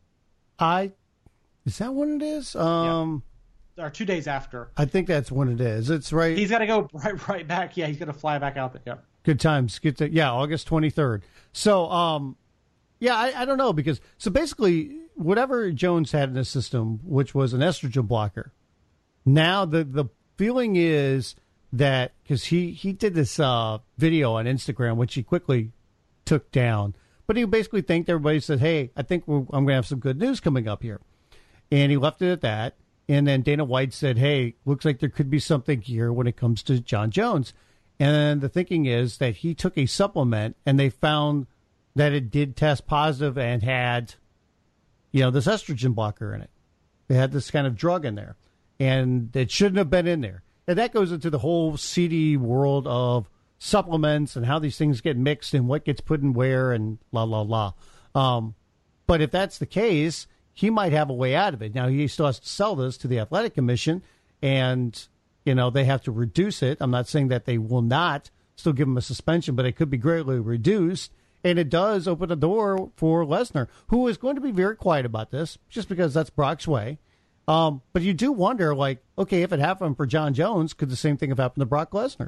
I is that when it is? Um, Or two days after. I think that's when it is. It's right. He's got to go right right back. Yeah, he's got to fly back out there. Yeah. Good times. Get to yeah, August twenty-third. So, um, yeah, I, I don't know because so basically whatever Jones had in his system, which was an estrogen blocker, now the the feeling is that because he he did this uh, video on Instagram, which he quickly took down, but he basically thanked everybody. Said, "Hey, I think we're, I'm going to have some good news coming up here," and he left it at that. And then Dana White said, hey, looks like there could be something here when it comes to John Jones. And the thinking is that he took a supplement and they found that it did test positive and had, you know, this estrogen blocker in it. They had this kind of drug in there. And it shouldn't have been in there. And that goes into the whole seedy world of supplements and how these things get mixed and what gets put in where and la, la, la. Um, but if that's the case, he might have a way out of it. Now, he still has to sell this to the Athletic Commission, and, you know, they have to reduce it. I'm not saying that they will not still give him a suspension, but it could be greatly reduced. And it does open a door for Lesnar, who is going to be very quiet about this, just because that's Brock's way. Um, but you do wonder, like, okay, if it happened for John Jones, could the same thing have happened to Brock Lesnar?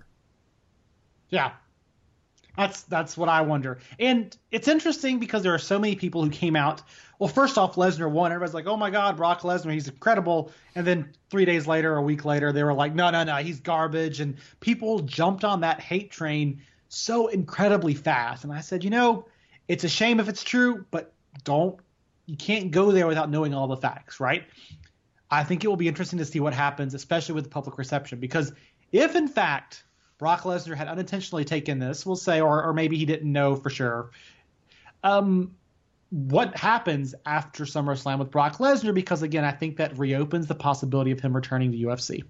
Yeah. That's that's what I wonder. And it's interesting because there are so many people who came out. Well, first off, Lesnar won. Everybody's like, oh, my God, Brock Lesnar, he's incredible. And then three days later, a week later, they were like, no, no, no, he's garbage. And people jumped on that hate train so incredibly fast. And I said, you know, it's a shame if it's true, but don't you can't go there without knowing all the facts, right? I think it will be interesting to see what happens, especially with the public reception, because if, in fact, Brock Lesnar had unintentionally taken this, we'll say, or, or maybe he didn't know for sure. Um, what happens after SummerSlam with Brock Lesnar? Because, again, I think that reopens the possibility of him returning to U F C.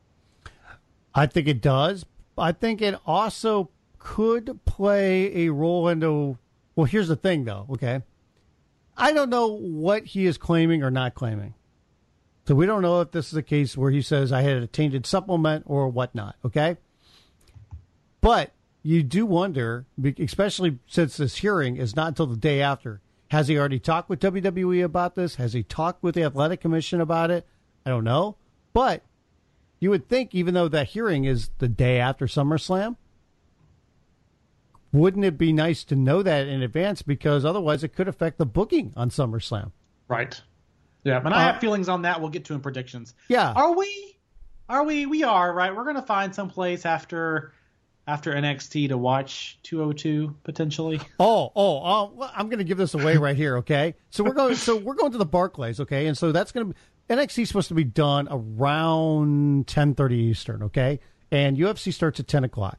I think it does. I think it also could play a role into, well, here's the thing, though, okay? I don't know what he is claiming or not claiming. So we don't know if this is a case where he says I had a tainted supplement or whatnot, okay? But you do wonder, especially since this hearing is not until the day after, has he already talked with W W E about this? Has he talked with the Athletic Commission about it? I don't know. But you would think, even though that hearing is the day after SummerSlam, wouldn't it be nice to know that in advance? Because otherwise it could affect the booking on SummerSlam. Right. Yeah, but I have uh, feelings on that. We'll get to in predictions. Yeah. Are we? Are we? We are, right? We're going to find some place after after N X T to watch two oh two, potentially. Oh, oh, oh well, I'm going to give this away right here, okay? So we're going so we're going to the Barclays, okay? And so that's going to be N X T is supposed to be done around ten thirty Eastern, okay? And U F C starts at ten o'clock.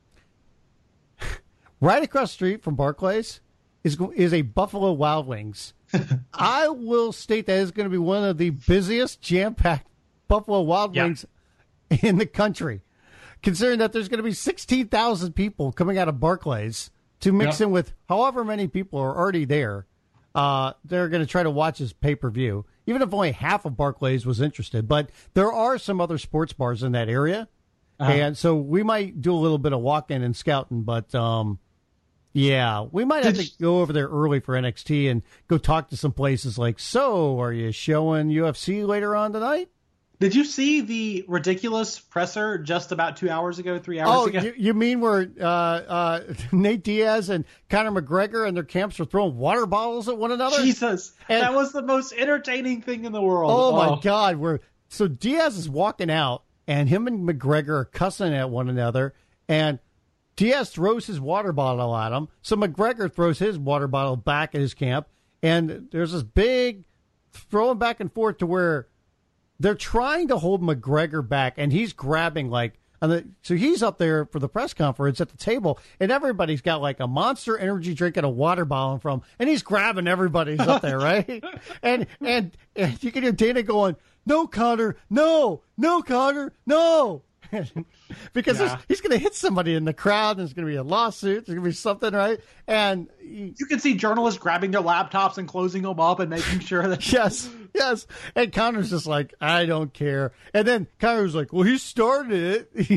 Right across the street from Barclays is is a Buffalo Wild Wings. I will state that it's going to be one of the busiest, jam-packed Buffalo Wild yeah. Wings in the country, considering that there's going to be sixteen thousand people coming out of Barclays to mix yeah. in with however many people are already there. Uh, they're going to try to watch his pay-per-view, even if only half of Barclays was interested. But there are some other sports bars in that area, uh-huh. and so we might do a little bit of walking and scouting, but... um Yeah, we might have to go over there early for N X T and go talk to some places like, so are you showing U F C later on tonight? Did you see the ridiculous presser just about two hours ago, three hours oh, ago? Oh, you, you mean where uh, uh, Nate Diaz and Conor McGregor and their camps were throwing water bottles at one another? Jesus, and, that was the most entertaining thing in the world. Oh, oh. my God. We're, so Diaz is walking out, and him and McGregor are cussing at one another, and Diaz throws his water bottle at him, so McGregor throws his water bottle back at his camp, and there's this big throwing back and forth to where they're trying to hold McGregor back, and he's grabbing, like, and the, so he's up there for the press conference at the table, and everybody's got, like, a Monster energy drink and a water bottle from him, and he's grabbing everybody who's up there, right? and, and and you can hear Dana going, no, Conor, no, no, Conor, no. Because yeah. he's going to hit somebody in the crowd, and there's going to be a lawsuit, there's going to be something, right? And he, you can see journalists grabbing their laptops and closing them up and making sure that yes, yes. And Conor's just like, I don't care. And then Conor's like, well, he started it.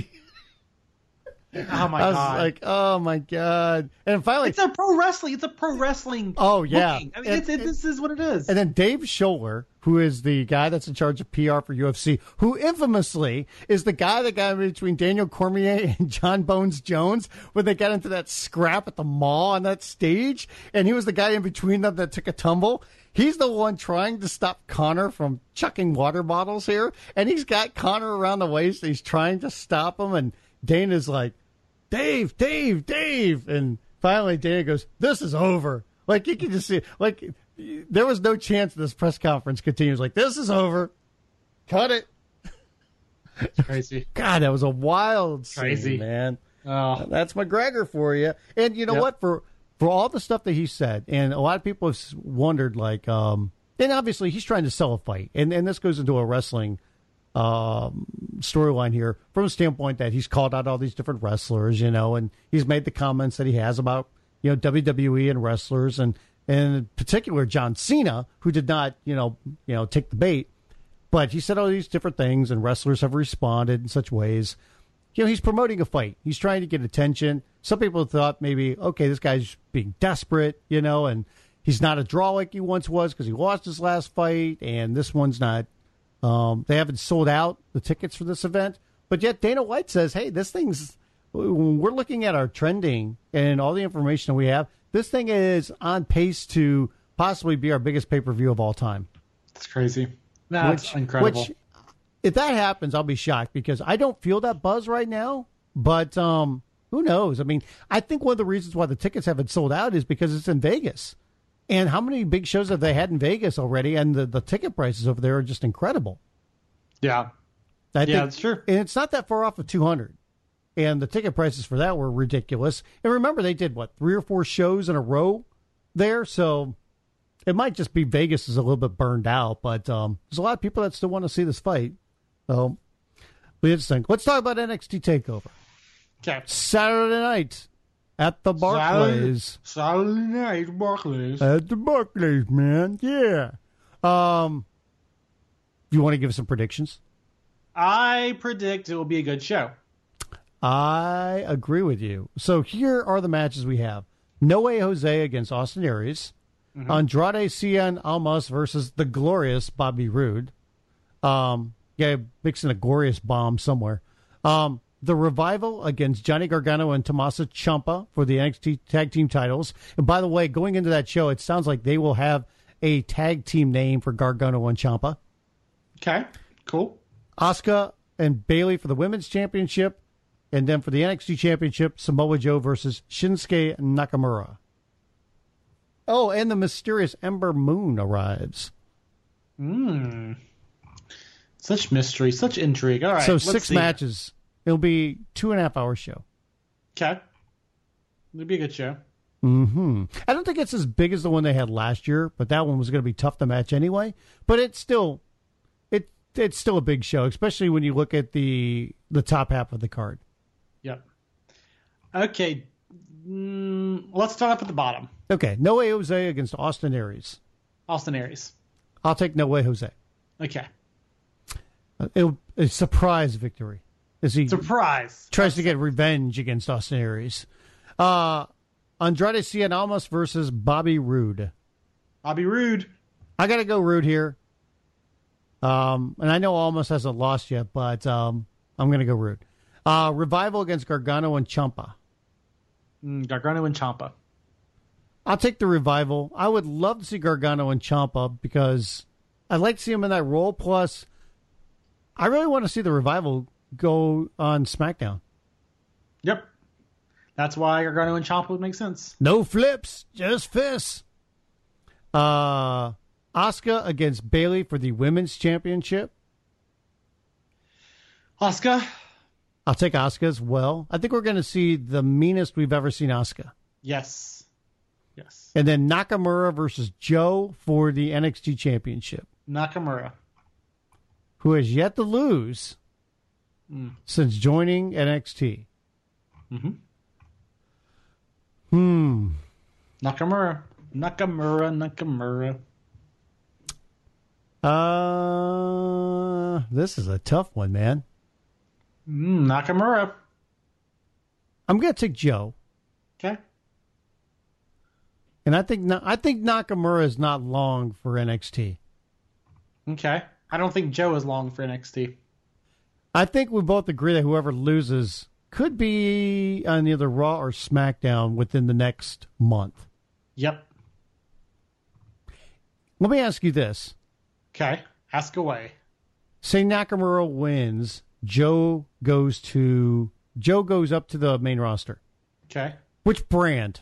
Oh my I was God! Like, oh my God! And finally, it's a pro wrestling. It's a pro wrestling. Oh yeah! Booking. I mean, and, it's, it, this is what it is. And then Dave Scholler, who is the guy that's in charge of P R for U F C, who infamously is the guy that got between Daniel Cormier and John Bones Jones when they got into that scrap at the mall on that stage, and he was the guy in between them that took a tumble. He's the one trying to stop Conor from chucking water bottles here, and he's got Conor around the waist. And he's trying to stop him, and Dana's like, Dave, Dave, Dave. And finally Dana goes, this is over. Like, you can just see, like, there was no chance this press conference continues. Like, this is over. Cut it. Crazy. God, that was a wild scene, Crazy. man. Oh. That's McGregor for you. And you know yep. what? For for all the stuff that he said, and a lot of people have wondered, like, um, and obviously he's trying to sell a fight. And, and this goes into a wrestling Um, storyline here from a standpoint that he's called out all these different wrestlers, you know, and he's made the comments that he has about, you know, W W E and wrestlers, and, and in particular John Cena, who did not, you know, you know, take the bait, but he said all these different things, and wrestlers have responded in such ways. You know, he's promoting a fight. He's trying to get attention. Some people thought maybe, okay, this guy's being desperate, you know, and he's not a draw like he once was because he lost his last fight, and this one's not. Um, they haven't sold out the tickets for this event, but yet Dana White says, hey, this thing's, when we're looking at our trending and all the information that we have, this thing is on pace to possibly be our biggest pay-per-view of all time. That's crazy. That's which, incredible. Which, if that happens, I'll be shocked because I don't feel that buzz right now, but um, who knows? I mean, I think one of the reasons why the tickets haven't sold out is because it's in Vegas. And how many big shows have they had in Vegas already? And the, the ticket prices over there are just incredible. Yeah. I yeah, think, that's true. And it's not that far off of two hundred. And the ticket prices for that were ridiculous. And remember, they did, what, three or four shows in a row there? So it might just be Vegas is a little bit burned out. But um, there's a lot of people that still want to see this fight. So, be interesting. Let's talk about N X T TakeOver. Okay. Saturday night. At the Barclays. Saturday night, Barclays. At the Barclays, man. Yeah. Um, you want to give some predictions? I predict it will be a good show. I agree with you. So here are the matches we have. No Way Jose against Austin Aries. Mm-hmm. Andrade Cien Almas versus the glorious Bobby Roode. Um, yeah, mixing a glorious bomb somewhere. Um, the Revival against Johnny Gargano and Tommaso Ciampa for the N X T Tag Team titles. And by the way, going into that show, it sounds like they will have a tag team name for Gargano and Ciampa. Okay, cool. Asuka and Bayley for the Women's Championship. And then for the N X T Championship, Samoa Joe versus Shinsuke Nakamura. Oh, and the mysterious Ember Moon arrives. Hmm. Such mystery, such intrigue. All right. So let's six see. matches. It'll be two and a half hour show. Okay. It'll be a good show. Mm-hmm. I don't think it's as big as the one they had last year, but that one was going to be tough to match anyway. But it's still, it it's still a big show, especially when you look at the the top half of the card. Yep. Okay. Mm, let's start up at the bottom. Okay. No Way Jose against Austin Aries. Austin Aries. I'll take No Way Jose. Okay. Uh, it'll, a surprise victory. As he Surprise. tries to get revenge against Austin Aries. Uh, Andrade Cien Almas versus Bobby Roode. Bobby Roode. I got to go Roode here. Um, and I know Almas hasn't lost yet, but um, I'm going to go Roode. Uh, Revival against Gargano and Ciampa. Mm, Gargano and Ciampa. I'll take the Revival. I would love to see Gargano and Ciampa because I'd like to see him in that role. Plus, I really want to see the Revival go on SmackDown. Yep. That's why Gargano and Ciampa would make sense. No flips, just fists. Uh, Asuka against Bayley for the Women's Championship. Asuka. I'll take Asuka as well. I think we're going to see the meanest we've ever seen Asuka. Yes. Yes. And then Nakamura versus Joe for the N X T Championship. Nakamura. Who has yet to lose mm. since joining N X T. Mm-hmm. Hmm. Nakamura. Nakamura. Nakamura. Uh, this is a tough one, man. Mm, Nakamura. I'm going to take Joe. Okay. And I think I think Nakamura is not long for N X T. Okay. I don't think Joe is long for N X T. I think we both agree that whoever loses could be on either Raw or SmackDown within the next month. Yep. Let me ask you this. Okay. Ask away. Say Nakamura wins, Joe goes to Joe goes up to the main roster. Okay. Which brand?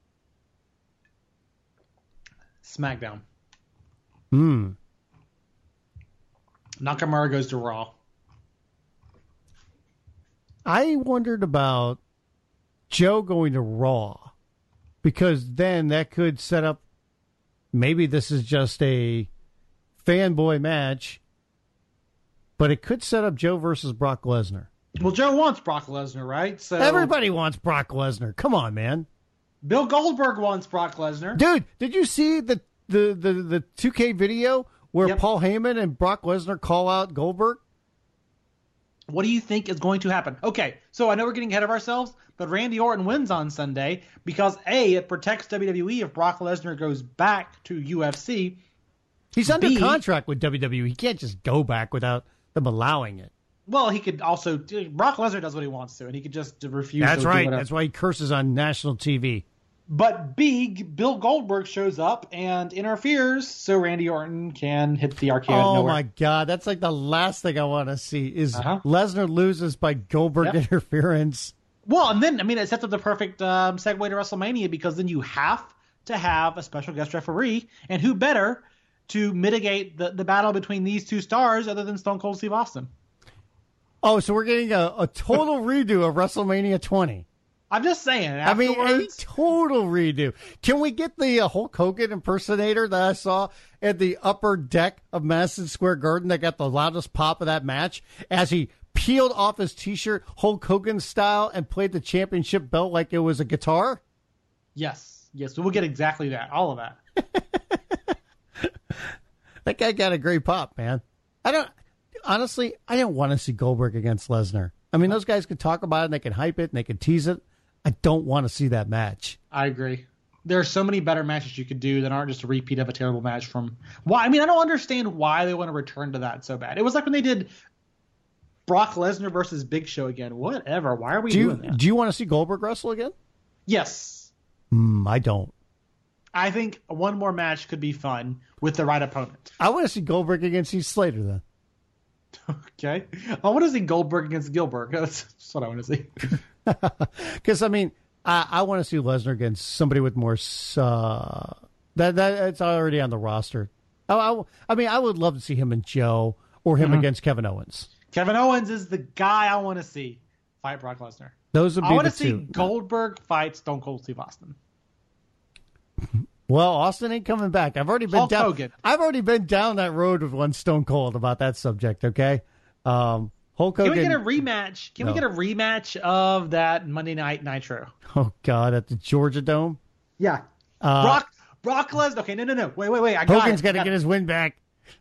SmackDown. Hmm. Nakamura goes to Raw. I wondered about Joe going to Raw because then that could set up maybe this is just a fanboy match, but it could set up Joe versus Brock Lesnar. Well, Joe wants Brock Lesnar, right? So everybody wants Brock Lesnar. Come on, man. Bill Goldberg wants Brock Lesnar. Dude, did you see the the the, the two K video where yep. Paul Heyman and Brock Lesnar call out Goldberg? What do you think is going to happen? Okay, so I know we're getting ahead of ourselves, but Randy Orton wins on Sunday because A, it protects W W E if Brock Lesnar goes back to U F C. He's under B, contract with W W E. He can't just go back without them allowing it. Well, he could also... Brock Lesnar does what he wants to, and he could just refuse That's to right. do That's why he curses on national T V. But B, Bill Goldberg shows up and interferes so Randy Orton can hit the arcade. Oh, nowhere. my God. That's like the last thing I want to see is uh-huh. Lesnar loses by Goldberg yep. interference. Well, and then, I mean, it sets up the perfect um, segue to WrestleMania because then you have to have a special guest referee. And who better to mitigate the, the battle between these two stars other than Stone Cold Steve Austin? Oh, so we're getting a, a total redo of WrestleMania twenty. I'm just saying. I mean, a total redo. Can we get the uh, Hulk Hogan impersonator that I saw at the upper deck of Madison Square Garden that got the loudest pop of that match as he peeled off his T-shirt Hulk Hogan style and played the championship belt like it was a guitar? Yes. Yes, we'll get exactly that. All of that. That guy got a great pop, man. I don't honestly. I don't want to see Goldberg against Lesnar. I mean, those guys could talk about it and they can hype it and they can tease it. I don't want to see that match. I agree. There are so many better matches you could do that aren't just a repeat of a terrible match from. Why? I mean, I don't understand why they want to return to that so bad. It was like when they did Brock Lesnar versus Big Show again. Whatever. Why are we do you, doing that? Do you want to see Goldberg wrestle again? Yes. Mm, I don't. I think one more match could be fun with the right opponent. I want to see Goldberg against Heath Slater then. Okay. I want to see Goldberg against Gilbert. That's, that's what I want to see. Because, I mean, I, I want to see Lesnar against somebody with more... Uh, that that It's already on the roster. I, I, I mean, I would love to see him and Joe or him mm-hmm. against Kevin Owens. Kevin Owens is the guy I want to see fight Brock Lesnar. Those would be I want the to see two. Goldberg fight Stone Cold Steve Austin. Well, Austin ain't coming back. I've already been Hulk down. Hogan. I've already been down that road with one Stone Cold about that subject. Okay, um, Hulk Hogan. Can we get a rematch? Can no. we get a rematch of that Monday Night Nitro? Oh God, at the Georgia Dome. Yeah, uh, Brock Brock Lesnar. Okay, no, no, no. Wait, wait, wait. I got Hogan's got to got get it. his win back.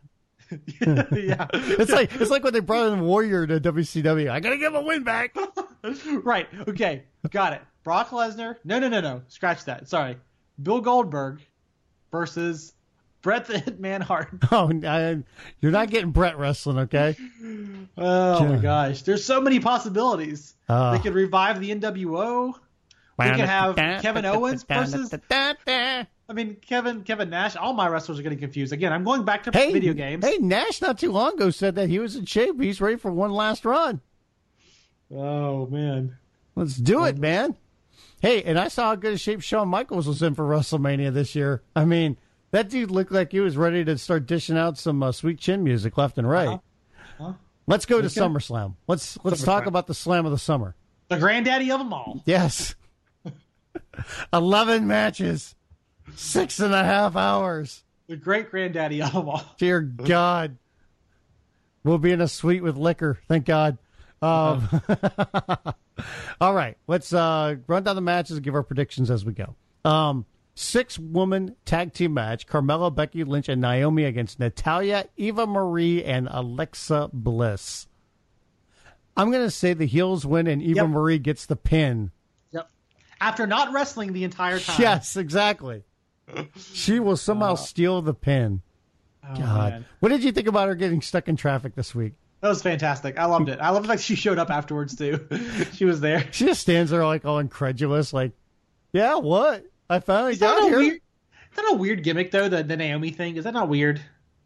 Yeah, it's like it's like when they brought in Warrior to W C W. I got to give him a win back. Right. Okay. Got it. Brock Lesnar. No, no, no, no. Scratch that. Sorry. Bill Goldberg versus Bret the Hitman Hart. Oh, I, you're not getting Bret wrestling, okay? Oh my gosh. There's so many possibilities. Uh, they could revive the N W O. We could have Kevin Owens versus. I mean, Kevin Kevin Nash. All my wrestlers are getting confused. Again, I'm going back to hey, video games. Hey, Nash not too long ago said that he was in shape. He's ready for one last run. Oh, man. Let's do it, man. Hey, and I saw how good a shape Shawn Michaels was in for WrestleMania this year. I mean, that dude looked like he was ready to start dishing out some uh, sweet chin music left and right. Uh-huh. Uh-huh. Let's go to SummerSlam. Let's let's Summer talk Slam. about the Slam of the Summer. The granddaddy of them all. Yes. Eleven matches. Six and a half hours. The great granddaddy of them all. Dear God. We'll be in a suite with liquor. Thank God. Um, all right. Let's uh, run down the matches and give our predictions as we go. Um, Six-woman tag team match. Carmella, Becky Lynch, and Naomi against Natalya, Eva Marie, and Alexa Bliss. I'm going to say the heels win and Eva Yep. Marie gets the pin. Yep. After not wrestling the entire time. Yes, exactly. She will somehow Uh, steal the pin. Oh, God. man. What did you think about her getting stuck in traffic this week? That was fantastic. I loved it. I loved the fact she showed up afterwards, too. She was there. She just stands there like all incredulous, like, yeah, what? I finally Is that, got a here. weird, is that a weird gimmick, though, the, the Naomi thing? Is that not weird?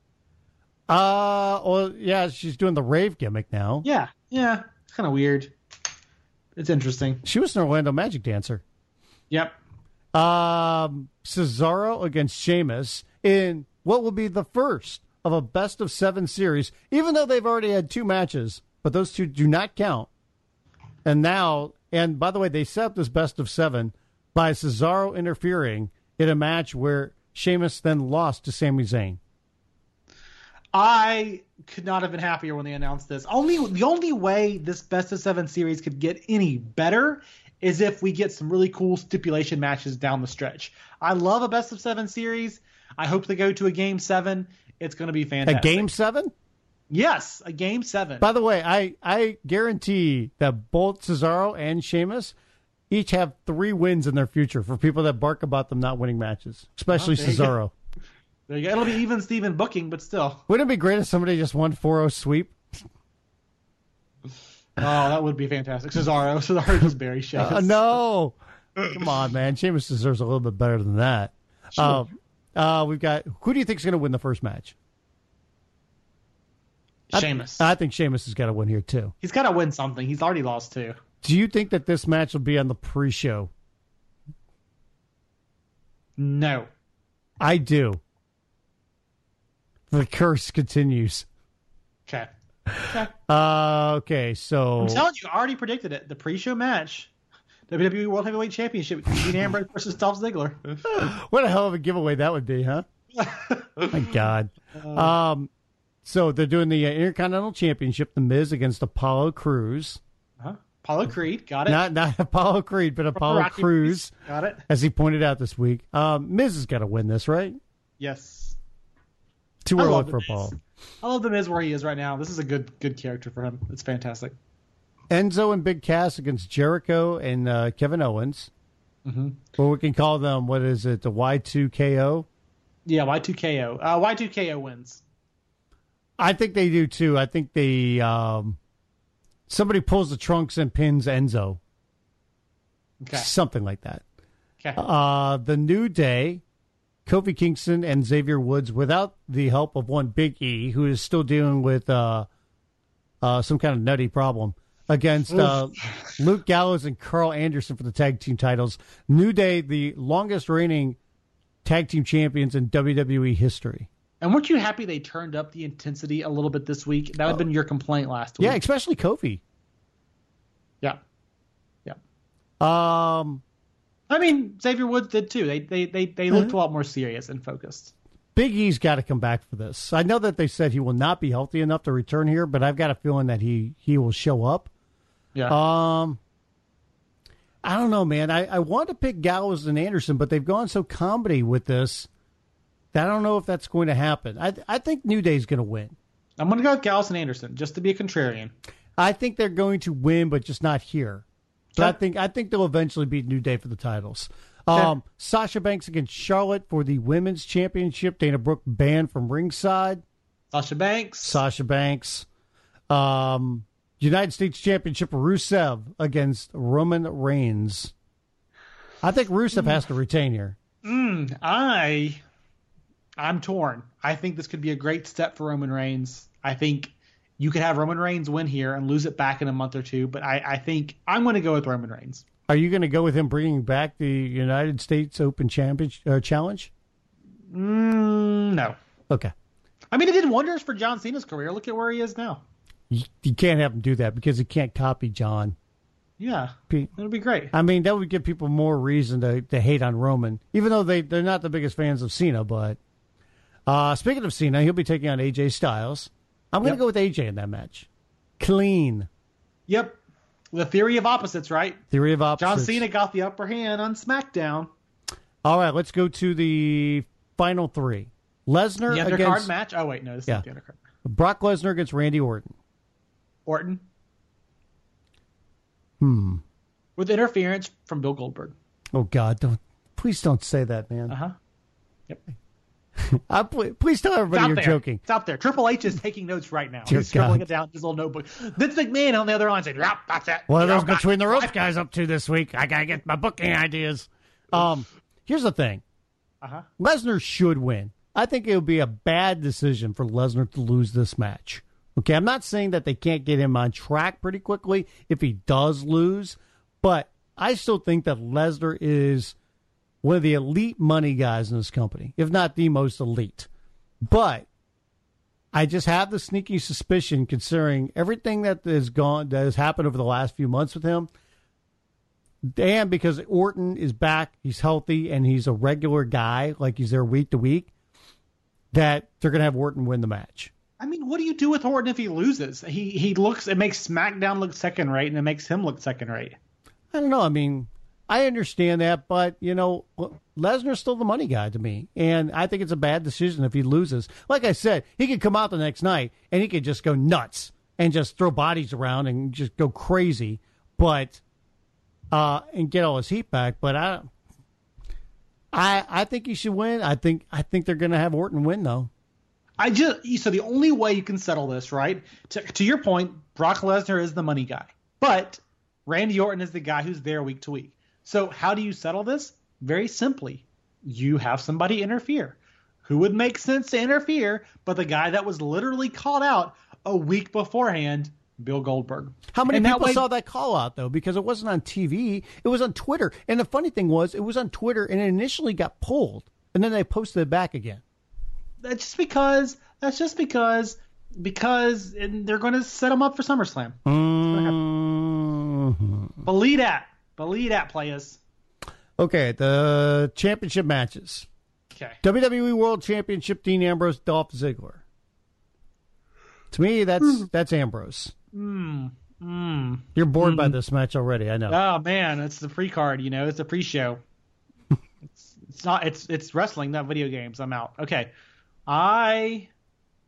Uh, well, yeah, she's doing the rave gimmick now. Yeah. Yeah. It's kind of weird. It's interesting. She was an Orlando Magic dancer. Yep. Um, Cesaro against Sheamus in what will be the first of a best of seven series, even though they've already had two matches, but those two do not count. And now, and by the way, they set up this best of seven by Cesaro interfering in a match where Sheamus then lost to Sami Zayn. I could not have been happier when they announced this. Only the only way this best of seven series could get any better is if we get some really cool stipulation matches down the stretch. I love a best of seven series. I hope they go to a game seven. It's going to be fantastic. A game seven? Yes, a game seven. By the way, I, I guarantee that both Cesaro and Sheamus each have three wins in their future for people that bark about them not winning matches, especially Oh, there you Cesaro. There you go. It'll be even Steven booking, but still. Wouldn't it be great if somebody just won four oh sweep? Oh, that would be fantastic. Cesaro. Cesaro just bury Sheamus. Uh, no. Come on, man. Sheamus deserves a little bit better than that. Sure. Uh, uh, we've got, who do you think is going to win the first match? Sheamus. I, I think Sheamus has got to win here, too. He's got to win something. He's already lost two. Do you think that this match will be on the pre-show? No. I do. The curse continues. Okay. Okay. Uh, okay, so... I'm telling you, I already predicted it. The pre-show match, W W E World Heavyweight Championship, Dean Ambrose versus Dolph Ziggler. What a hell of a giveaway that would be, huh? My God. Um, so they're doing the uh, Intercontinental Championship, The Miz against Apollo Crews. Uh-huh. Apollo Creed, got it. Not not Apollo Creed, but Apollo Rocky Crews, got it. as he pointed out this week. Um, Miz has got to win this, right? Yes. Too I early love for The Miz. Apollo. I love the Miz where he is right now. This is a good good character for him. It's fantastic. Enzo and Big Cass against Jericho and uh, Kevin Owens. Mm-hmm. Or we can call them, what is it, the Y two K O? Yeah, Y two K O. Uh, Y two K O wins. I think they do too. I think they um, somebody pulls the trunks and pins Enzo. Okay. Something like that. Okay. Uh, the New Day, Kofi Kingston and Xavier Woods, without the help of one Big E, who is still dealing with uh, uh, some kind of nutty problem, against uh, Luke Gallows and Carl Anderson for the tag team titles. New Day, the longest reigning tag team champions in W W E history. And weren't you happy they turned up the intensity a little bit this week? That would have been your complaint last week. Yeah, especially Kofi. Yeah. Yeah. Um, I mean, Xavier Woods did too. They they they, they looked uh-huh. a lot more serious and focused. Big E's got to come back for this. I know that they said he will not be healthy enough to return here, but I've got a feeling that he, he will show up. Yeah. Um, I don't know, man. I, I want to pick Gallows and Anderson, but they've gone so comedy with this that I don't know if that's going to happen. I I think New Day's going to win. I'm going to go with Gallows and Anderson just to be a contrarian. I think they're going to win, but just not here. But Okay. I think I think they'll eventually beat New Day for the titles. Um, Okay. Sasha Banks against Charlotte for the women's championship. Dana Brooke banned from ringside. Sasha Banks. Sasha Banks. Um, United States Championship, Rusev against Roman Reigns. I think Rusev has to retain here. Mm, I, I'm torn. I think this could be a great step for Roman Reigns. I think you could have Roman Reigns win here and lose it back in a month or two, but I, I think I'm going to go with Roman Reigns. Are you going to go with him bringing back the United States Open Championship uh, Challenge? Mm, no. Okay. I mean, it did wonders for John Cena's career. Look at where he is now. You, you can't have him do that because he can't copy John. Yeah, P- it'll be great. I mean, that would give people more reason to, to hate on Roman, even though they, they're not the biggest fans of Cena. But uh, speaking of Cena, he'll be taking on A J Styles. I'm going to Yep. go with A J in that match. Clean. Yep. The theory of opposites, right? Theory of opposites. John Cena got the upper hand on SmackDown. All right, let's go to the final three. Lesnar The undercard against match? Oh, wait, no, this Yeah. is not the undercard. Brock Lesnar against Randy Orton. Orton. Hmm. With interference from Bill Goldberg. Oh God! Don't please don't say that, man. Uh-huh. Yep. I, please, please tell everybody It's out you're there. joking. It's out there. Triple H is taking notes right now. Dear He's scribbling God. it down in his little notebook. Vince McMahon on the other line saying, yep, that's it. What are those Yep, got between the ropes it." guys up to this week? I gotta get my booking ideas. Um, here's the thing: Uh-huh. Lesnar should win. I think it would be a bad decision for Lesnar to lose this match. Okay, I'm not saying that they can't get him on track pretty quickly if he does lose, but I still think that Lesnar is one of the elite money guys in this company, if not the most elite. But I just have the sneaky suspicion, considering everything that has gone, that has happened over the last few months with him, and because Orton is back, he's healthy, and he's a regular guy, like he's there week to week, that they're going to have Orton win the match. I mean, what do you do with Orton if he loses? He he looks, it makes SmackDown look second rate, and it makes him look second rate. I don't know. I mean, I understand that, but, you know, Lesnar's still the money guy to me. And I think it's a bad decision if he loses. Like I said, he could come out the next night and he could just go nuts and just throw bodies around and just go crazy, but uh, and get all his heat back. But I, I, I think he should win. I think I think they're going to have Orton win, though. I just so the only way you can settle this, right? To, to your point, Brock Lesnar is the money guy, but Randy Orton is the guy who's there week to week. So how do you settle this? Very simply, you have somebody interfere. Who would make sense to interfere but the guy that was literally called out a week beforehand, Bill Goldberg? How many And that people way- saw that call out, though? Because it wasn't on T V. It was on Twitter. And the funny thing was, it was on Twitter, and it initially got pulled. And then they posted it back again. That's just because. That's just because. Because and they're going to set him up for SummerSlam. Mm-hmm. Believe that. Believe that, players. Okay, the championship matches. Okay. W W E World Championship, Dean Ambrose, Dolph Ziggler. To me, that's that's Ambrose. Mm, mm. You're bored by this match already, I know. Oh man, it's the pre-card. You know, it's a pre-show. it's, it's not. It's it's wrestling, not video games. I'm out. Okay, I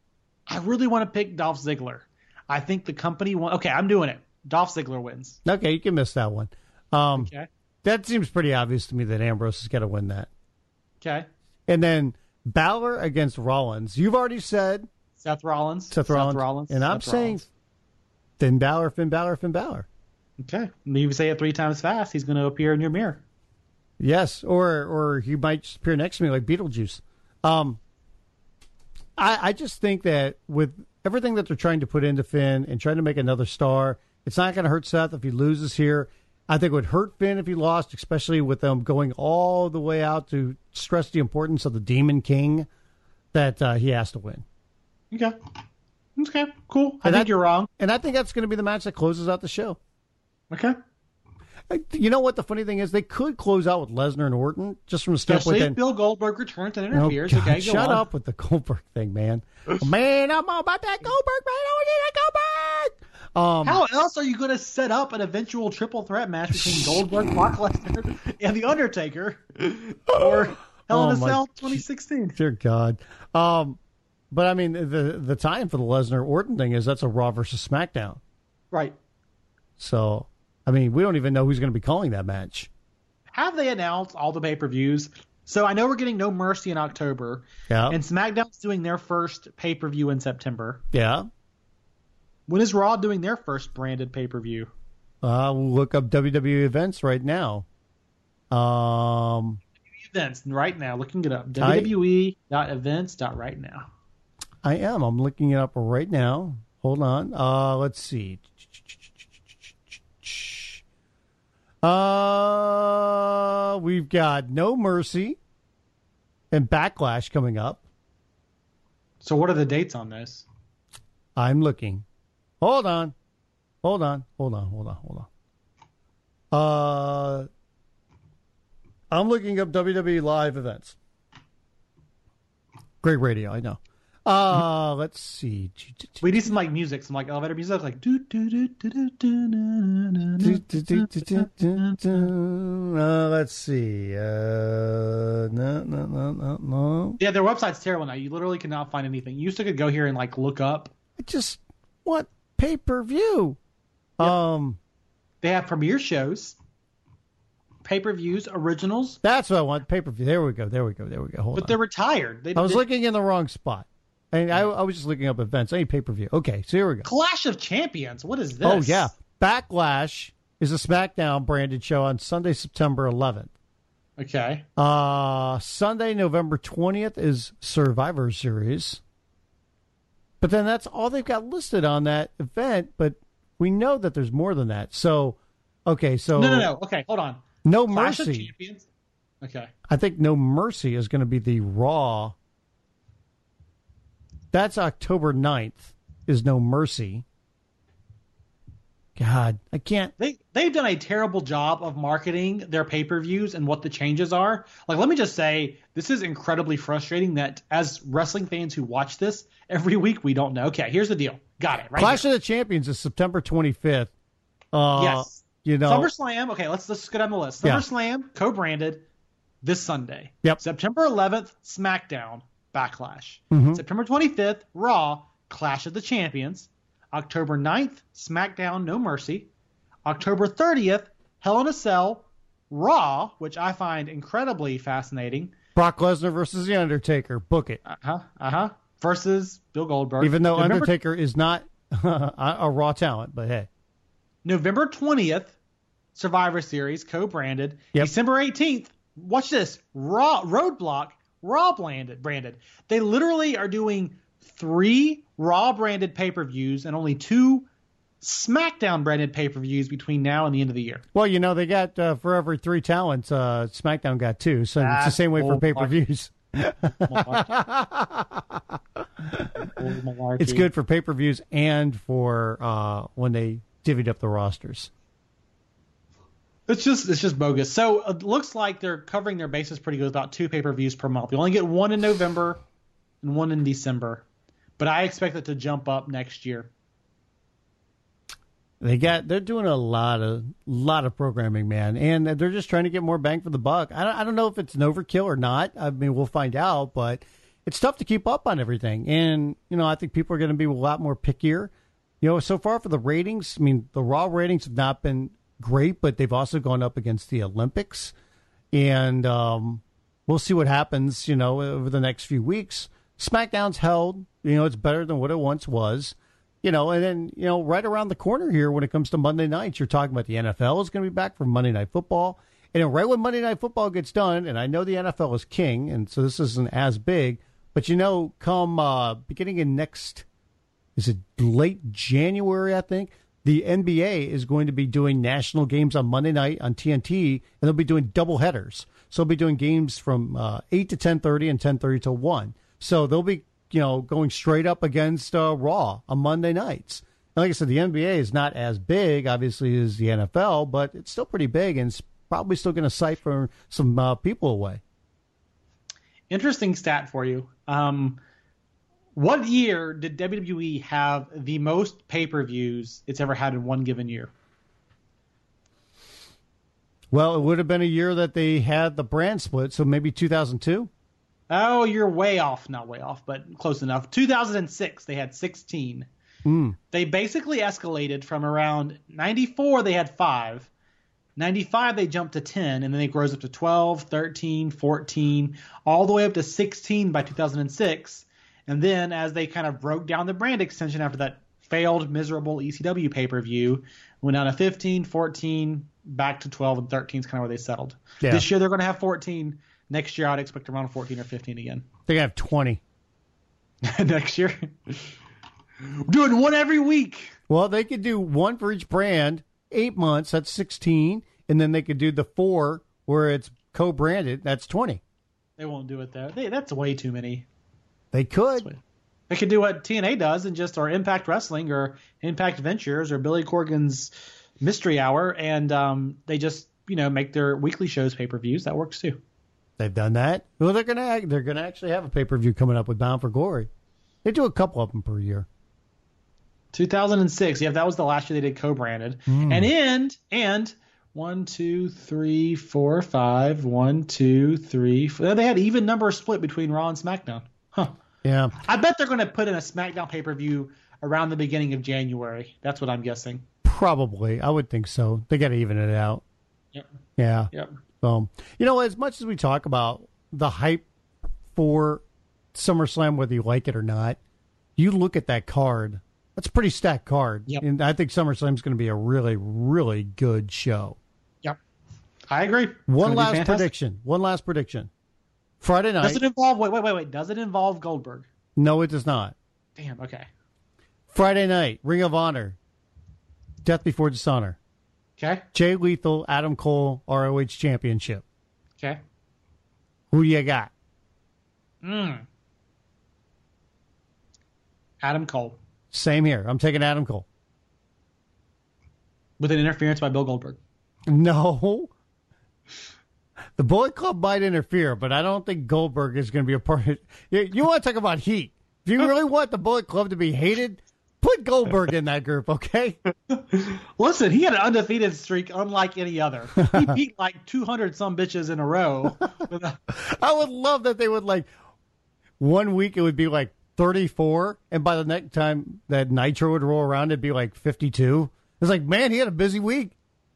I really want to pick Dolph Ziggler. I think the company won. Okay, I'm doing it. Dolph Ziggler wins. Okay, you can miss that one. Um, Okay. That seems pretty obvious to me that Ambrose has got to win that. Okay. And then Balor against Rollins. You've already said Seth Rollins. Seth Rollins. Rollins and I'm Seth saying Rollins. Finn Balor, Finn Balor, Finn Balor. Okay. And you say it three times fast, he's going to appear in your mirror. Yes, or or he might just appear next to me like Beetlejuice. Um, I, I just think that with everything that they're trying to put into Finn and trying to make another star, it's not going to hurt Seth if he loses here. I think it would hurt Finn if he lost, especially with them going all the way out to stress the importance of the Demon King that uh, he has to win. Okay. Okay, cool. I And think that- you're wrong. And I think that's going to be the match that closes out the show. Okay. You know what the funny thing is? They could close out with Lesnar and Orton just from a standpoint. Especially that- if Bill Goldberg returns and Oh, interferes. God, okay, go shut on. up with the Goldberg thing, man. man, I'm all about that Goldberg, man. I want that Goldberg. Um, How else are you going to set up an eventual triple threat match between Goldberg, Brock Lesnar, and The Undertaker for Hell in Oh, a my- Cell twenty sixteen? Dear God. Um, but I mean, the the time for the Lesnar Orton thing is that's a Raw versus SmackDown. Right. So, I mean, we don't even know who's going to be calling that match. Have they announced all the pay-per-views? So I know we're getting No Mercy in October, Yeah. and SmackDown's doing their first pay-per-view in September. Yeah. When is Raw doing their first branded pay-per-view? Uh, we'll look up W W E events right now. Um, Events right now. Looking it up. I- W W E dot events dot right now. I am. I'm looking it up right now. Hold on. Uh, let's see. Uh, we've got No Mercy and Backlash coming up. So what are the dates on this? I'm looking. Hold on. Hold on. Hold on. Hold on. Hold on. Uh, I'm looking up W W E live events. Great radio, I know. Uh, let's see. We need some like music, some like elevator music, like do do do do do do do do do do. Uh, let's see. Uh, no, no, no, no, no. Yeah, their website's terrible now. You literally cannot find anything. You used to could go here and like look up. I just want pay per view. Um, They have premiere shows, pay per views, originals, that's what I want. Pay per view. There we go. There we go. There we go. Hold but on. they're retired. They, I was they- looking in the wrong spot. I, I, I was just looking up events. I need pay per view. Okay, so here we go. Clash of Champions. What is this? Oh yeah, Backlash is a SmackDown branded show on Sunday, September eleventh. Okay. Uh, Sunday, November twentieth is Survivor Series. But then that's all they've got listed on that event. But we know that there's more than that. So, okay, so No, no, no. Okay, hold on. No Clash of Mercy. Champions. Okay. I think No Mercy is going to be the Raw. That's October ninth is No Mercy. God, I can't. They they've done a terrible job of marketing their pay-per-views and what the changes are. Like, let me just say, this is incredibly frustrating that as wrestling fans who watch this every week, we don't know. Okay, here's the deal. Got it. Right. Clash here. of the Champions is September twenty-fifth. Uh, Yes. You know, SummerSlam. Okay, let's let's go down the list. Yeah. SummerSlam co-branded this Sunday. Yep. September eleventh, SmackDown Backlash. Mhm. September twenty-fifth, Raw Clash of the Champions. October ninth, SmackDown No Mercy. October thirtieth, Hell in a Cell Raw, which I find incredibly fascinating. Brock Lesnar versus The Undertaker. Book it. Uh huh. Uh huh. Versus Bill Goldberg. Even though November, Undertaker is not a, a Raw talent, but hey. November twentieth, Survivor Series co-branded. Yep. December eighteenth, watch this, Raw Roadblock Raw branded. Branded. They literally are doing three Raw branded pay-per-views and only two SmackDown branded pay-per-views between now and the end of the year. Well, you know, they got uh, for every three talents, uh, SmackDown got two. So it's the That's same way for bull- pay per views. It's good for pay per views and for uh, when they divvied up the rosters. It's just it's just bogus. So it looks like they're covering their bases pretty good, about two pay-per-views per month. You only get one in November and one in December. But I expect it to jump up next year. They got they're doing a lot of lot of programming, man, and they're just trying to get more bang for the buck. I don't, I don't know if it's an overkill or not. I mean, we'll find out, but it's tough to keep up on everything. And, you know, I think people are going to be a lot more pickier. You know, so far for the ratings, I mean, the Raw ratings have not been great, but they've also gone up against the Olympics. And um, we'll see what happens, you know, over the next few weeks. SmackDown's held, you know, it's better than what it once was. You know, and then, you know, right around the corner here when it comes to Monday nights, you're talking about the N F L is going to be back for Monday Night Football. And then right when Monday Night Football gets done, and I know the N F L is king, and so this isn't as big, but, you know, come uh, beginning in next, is it late January, I think, the N B A is going to be doing national games on Monday night on T N T, and they'll be doing double headers. So they'll be doing games from uh, eight to ten thirty and ten thirty to one. So they'll be, you know, going straight up against uh, Raw on Monday nights. And like I said, the N B A is not as big, obviously, as the N F L, but it's still pretty big, and it's probably still going to siphon some uh, people away. Interesting stat for you. Um, what year did W W E have the most pay-per-views it's ever had in one given year? Well, it would have been a year that they had the brand split, so maybe two thousand two? Oh, you're way off. Not way off, but close enough. two thousand six, they had sixteen. Mm. They basically escalated from around ninety-four, they had five. ninety-five, they jumped to ten, and then it grows up to twelve, thirteen, fourteen, all the way up to sixteen by two thousand six. And then as they kind of broke down the brand extension after that failed, miserable E C W pay-per-view, went down to fifteen, fourteen, back to twelve, and thirteen is kind of where they settled. Yeah. This year they're going to have fourteen. Next year I'd expect around fourteen or fifteen again. They're going to have twenty. Next year? Doing one every week. Well, they could do one for each brand, eight months, that's sixteen, and then they could do the four where it's co-branded, that's twenty. They won't do it, though. They, that's way too many. They could. They could do what T N A does and just, or Impact Wrestling or Impact Ventures or Billy Corgan's Mystery Hour, and um, they just, you know, make their weekly shows pay-per-views. That works, too. They've done that. Well, they're gonna they're gonna actually have a pay per view coming up with Bound for Glory. They do a couple of them per year. two thousand six, yeah, that was the last year they did co-branded, mm. and and and one, two, three, four, five, one, two, three. Four. They had even number split between Raw and SmackDown. Huh. Yeah. I bet they're going to put in a SmackDown pay per view around the beginning of January. That's what I'm guessing. Probably, I would think so. They got to even it out. Yep. Yeah. Yep. Um, you know, as much as we talk about the hype for SummerSlam, whether you like it or not, you look at that card. That's a pretty stacked card. Yep. And I think SummerSlam is going to be a really, really good show. Yep. I agree. It's One last prediction. One last prediction. Friday night. Does it involve, wait, wait, wait, wait. Does it involve Goldberg? No, it does not. Damn, okay. Friday night, Ring of Honor. Death Before Dishonor. Okay. Jay Lethal, Adam Cole, R O H Championship. Okay. Who do you got? Mm. Adam Cole. Same here. I'm taking Adam Cole. With an interference by Bill Goldberg. No. The Bullet Club might interfere, but I don't think Goldberg is going to be a part of it. You, you want to talk about heat. If you really want the Bullet Club to be hated, put Goldberg in that group, okay? Listen, he had an undefeated streak unlike any other. He beat like two hundred some bitches in a row. I would love that they would, like, one week it would be like thirty-four, and by the next time that Nitro would roll around, it'd be like fifty-two. It's like, man, he had a busy week.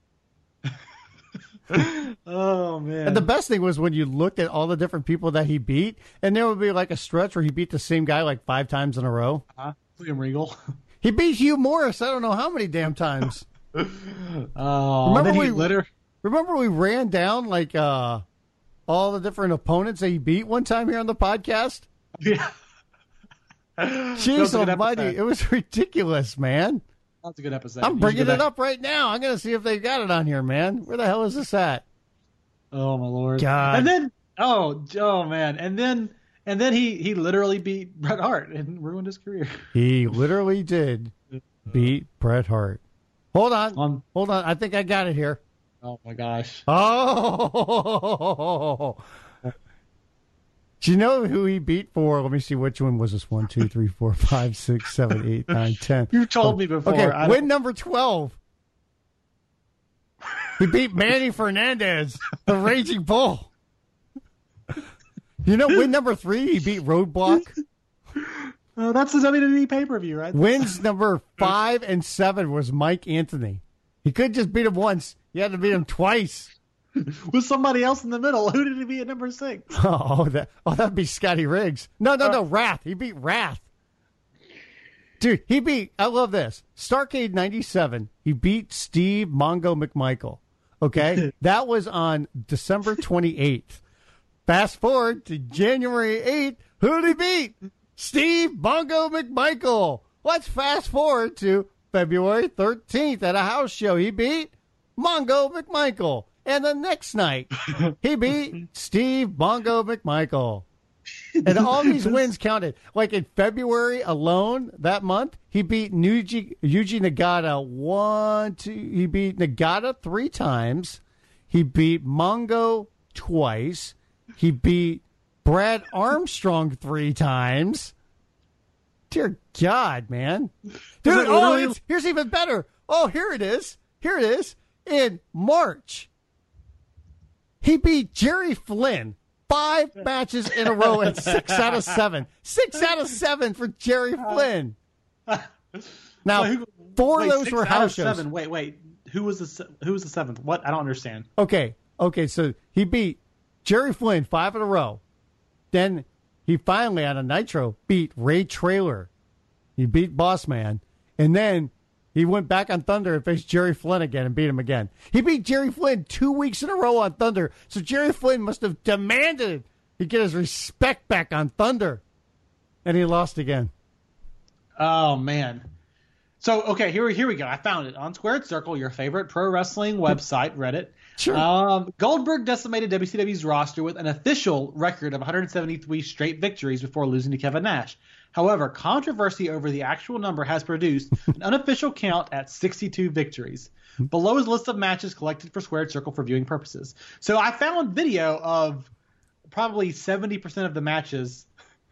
Oh, man. And the best thing was when you looked at all the different people that he beat, and there would be like a stretch where he beat the same guy like five times in a row. Uh-huh. William Regal. He beat Hugh Morris I don't know how many damn times. Oh, remember we litter. remember we ran down like uh, all the different opponents that he beat one time here on the podcast? Yeah. Jeez almighty, it was ridiculous, man. That's a good episode. I'm bringing it up right now. I'm going to see if they've got it on here, man. Where the hell is this at? Oh, my Lord. God. And then, oh, oh, man. And then, and then he, he literally beat Bret Hart and ruined his career. He literally did beat Bret Hart. Hold on. Um, Hold on. I think I got it here. Oh, my gosh. Oh. Do you know who he beat for? Let me see. Which one was this? One, two, three, four, five, six, seven, eight, nine, ten. You told oh, me before. Okay, win number twelve. He beat Manny Fernandez, the Raging Bull. You know, win number three, he beat Roadblock. Uh, that's the W W E pay-per-view, right? Wins number five and seven was Mike Anthony. He couldn't just beat him once. He had to beat him twice. With somebody else in the middle. Who did he beat at number six? Oh, that oh, that'd be Scotty Riggs. No, no, no, Wrath. He beat Wrath. Dude, he beat, I love this, Starrcade ninety-seven. He beat Steve Mongo McMichael. Okay? That was on December twenty-eighth. Fast forward to January eighth. Who did he beat? Steve Mongo McMichael. Let's fast forward to February thirteenth at a house show. He beat Mongo McMichael. And the next night, he beat Steve Mongo McMichael. And all these wins counted. Like in February alone, that month, he beat Yuji, Yuji Nagata one, two. He beat Nagata three times. He beat Mongo twice. He beat Brad Armstrong three times. Dear God, man. Dude, oh, it's, here's even better. Oh, here it is. Here it is. In March, he beat Jerry Flynn five matches in a row and six out of seven. Six out of seven for Jerry Flynn. Now, wait, who, four wait, of those were house shows. Seven. Wait, wait. Who was the who was the seventh? What? I don't understand. Okay, okay. So he beat Jerry Flynn five in a row. Then he finally, on a Nitro, beat Ray Traylor. He beat Boss Man, and then he went back on Thunder and faced Jerry Flynn again and beat him again. He beat Jerry Flynn two weeks in a row on Thunder. So Jerry Flynn must have demanded he get his respect back on Thunder. And he lost again. Oh, man. So, okay, here, here we go. I found it. On Squared Circle, your favorite pro wrestling website, Reddit. Sure. Um, Goldberg decimated W C W's roster with an official record of one hundred seventy-three straight victories before losing to Kevin Nash. However, controversy over the actual number has produced an unofficial count at sixty-two victories. Below is a list of matches collected for Squared Circle for viewing purposes. So I found video of probably seventy percent of the matches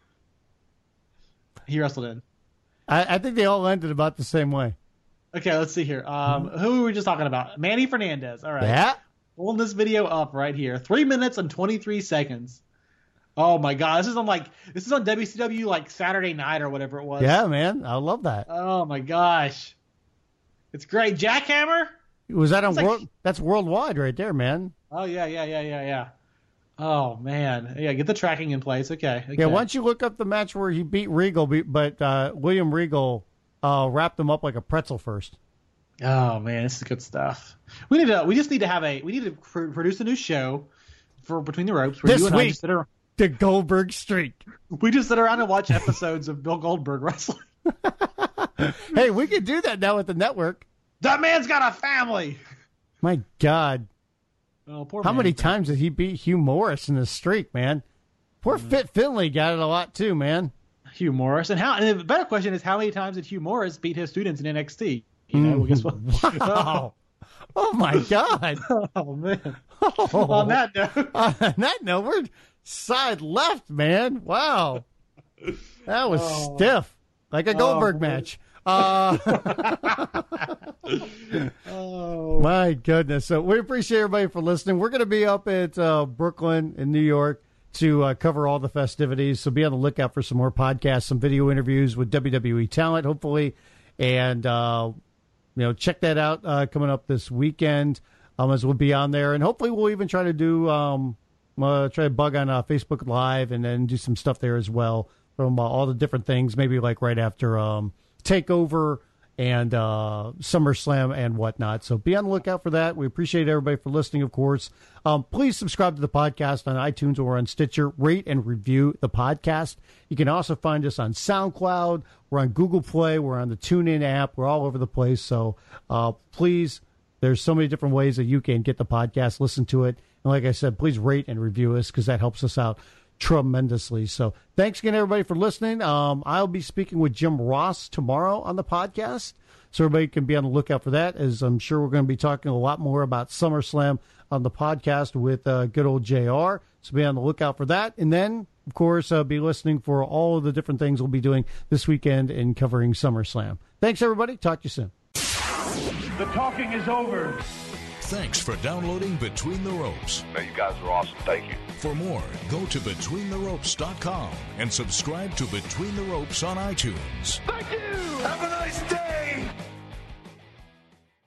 he wrestled in. I, I think they all ended about the same way. Okay, let's see here. Um, who were we just talking about? Manny Fernandez. All right. Yeah. Pulling this video up right here. Three minutes and twenty-three seconds. Oh my God, this is on like this is on W C W like Saturday night or whatever it was. Yeah, man, I love that. Oh my gosh, it's great. Jackhammer. Was that on like, world? That's worldwide right there, man. Oh yeah, yeah, yeah, yeah, yeah. Oh man, yeah. Get the tracking in place. Okay. okay. Yeah. Why don't you look up the match where he beat Regal, but uh, William Regal uh, wrapped him up like a pretzel first. Oh man, this is good stuff. We need to. We just need to have a. We need to pr- produce a new show for Between the Ropes. Where this you and week, I just sit around, the Goldberg streak. We just sit around and watch episodes of Bill Goldberg wrestling. Hey, we can do that now with the network. That man's got a family. My God. Oh, poor How man. many times did he beat Hugh Morris in the streak, man? Poor Mm-hmm. Fit Finlay got it a lot too, man. Hugh Morris, and how? And the better question is, how many times did Hugh Morris beat his students in N X T? You know, well, guess what? Wow. Oh, my God. Oh, man. Oh. On that note. On that note, we're side left, man. Wow. That was Oh. stiff. Like a Goldberg Oh. match. Uh, Oh. my goodness. So we appreciate everybody for listening. We're going to be up at uh, Brooklyn in New York to uh, cover all the festivities. So be on the lookout for some more podcasts, some video interviews with W W E talent, hopefully. And, uh, you know, check that out uh, coming up this weekend um, as we'll be on there. And hopefully we'll even try to do, um, uh, try to bug on uh, Facebook Live and then do some stuff there as well from uh, all the different things, maybe like right after um, TakeOver and uh, SummerSlam and whatnot. So be on the lookout for that. We appreciate everybody for listening, of course. Um, please subscribe to the podcast on iTunes or on Stitcher. Rate and review the podcast. You can also find us on SoundCloud. We're on Google Play. We're on the TuneIn app. We're all over the place. So uh, please, there's so many different ways that you can get the podcast, listen to it. And like I said, please rate and review us because that helps us out tremendously. So thanks again, everybody, for listening. Um, I'll be speaking with Jim Ross tomorrow on the podcast. So everybody can be on the lookout for that, as I'm sure we're going to be talking a lot more about SummerSlam on the podcast with uh, good old J R. So be on the lookout for that. And then, of course, uh, be listening for all of the different things we'll be doing this weekend in covering SummerSlam. Thanks, everybody. Talk to you soon. The talking is over. Thanks for downloading Between the Ropes. No, you guys are awesome. Thank you. For more, go to between the ropes dot com and subscribe to Between the Ropes on iTunes. Thank you. Have a nice day.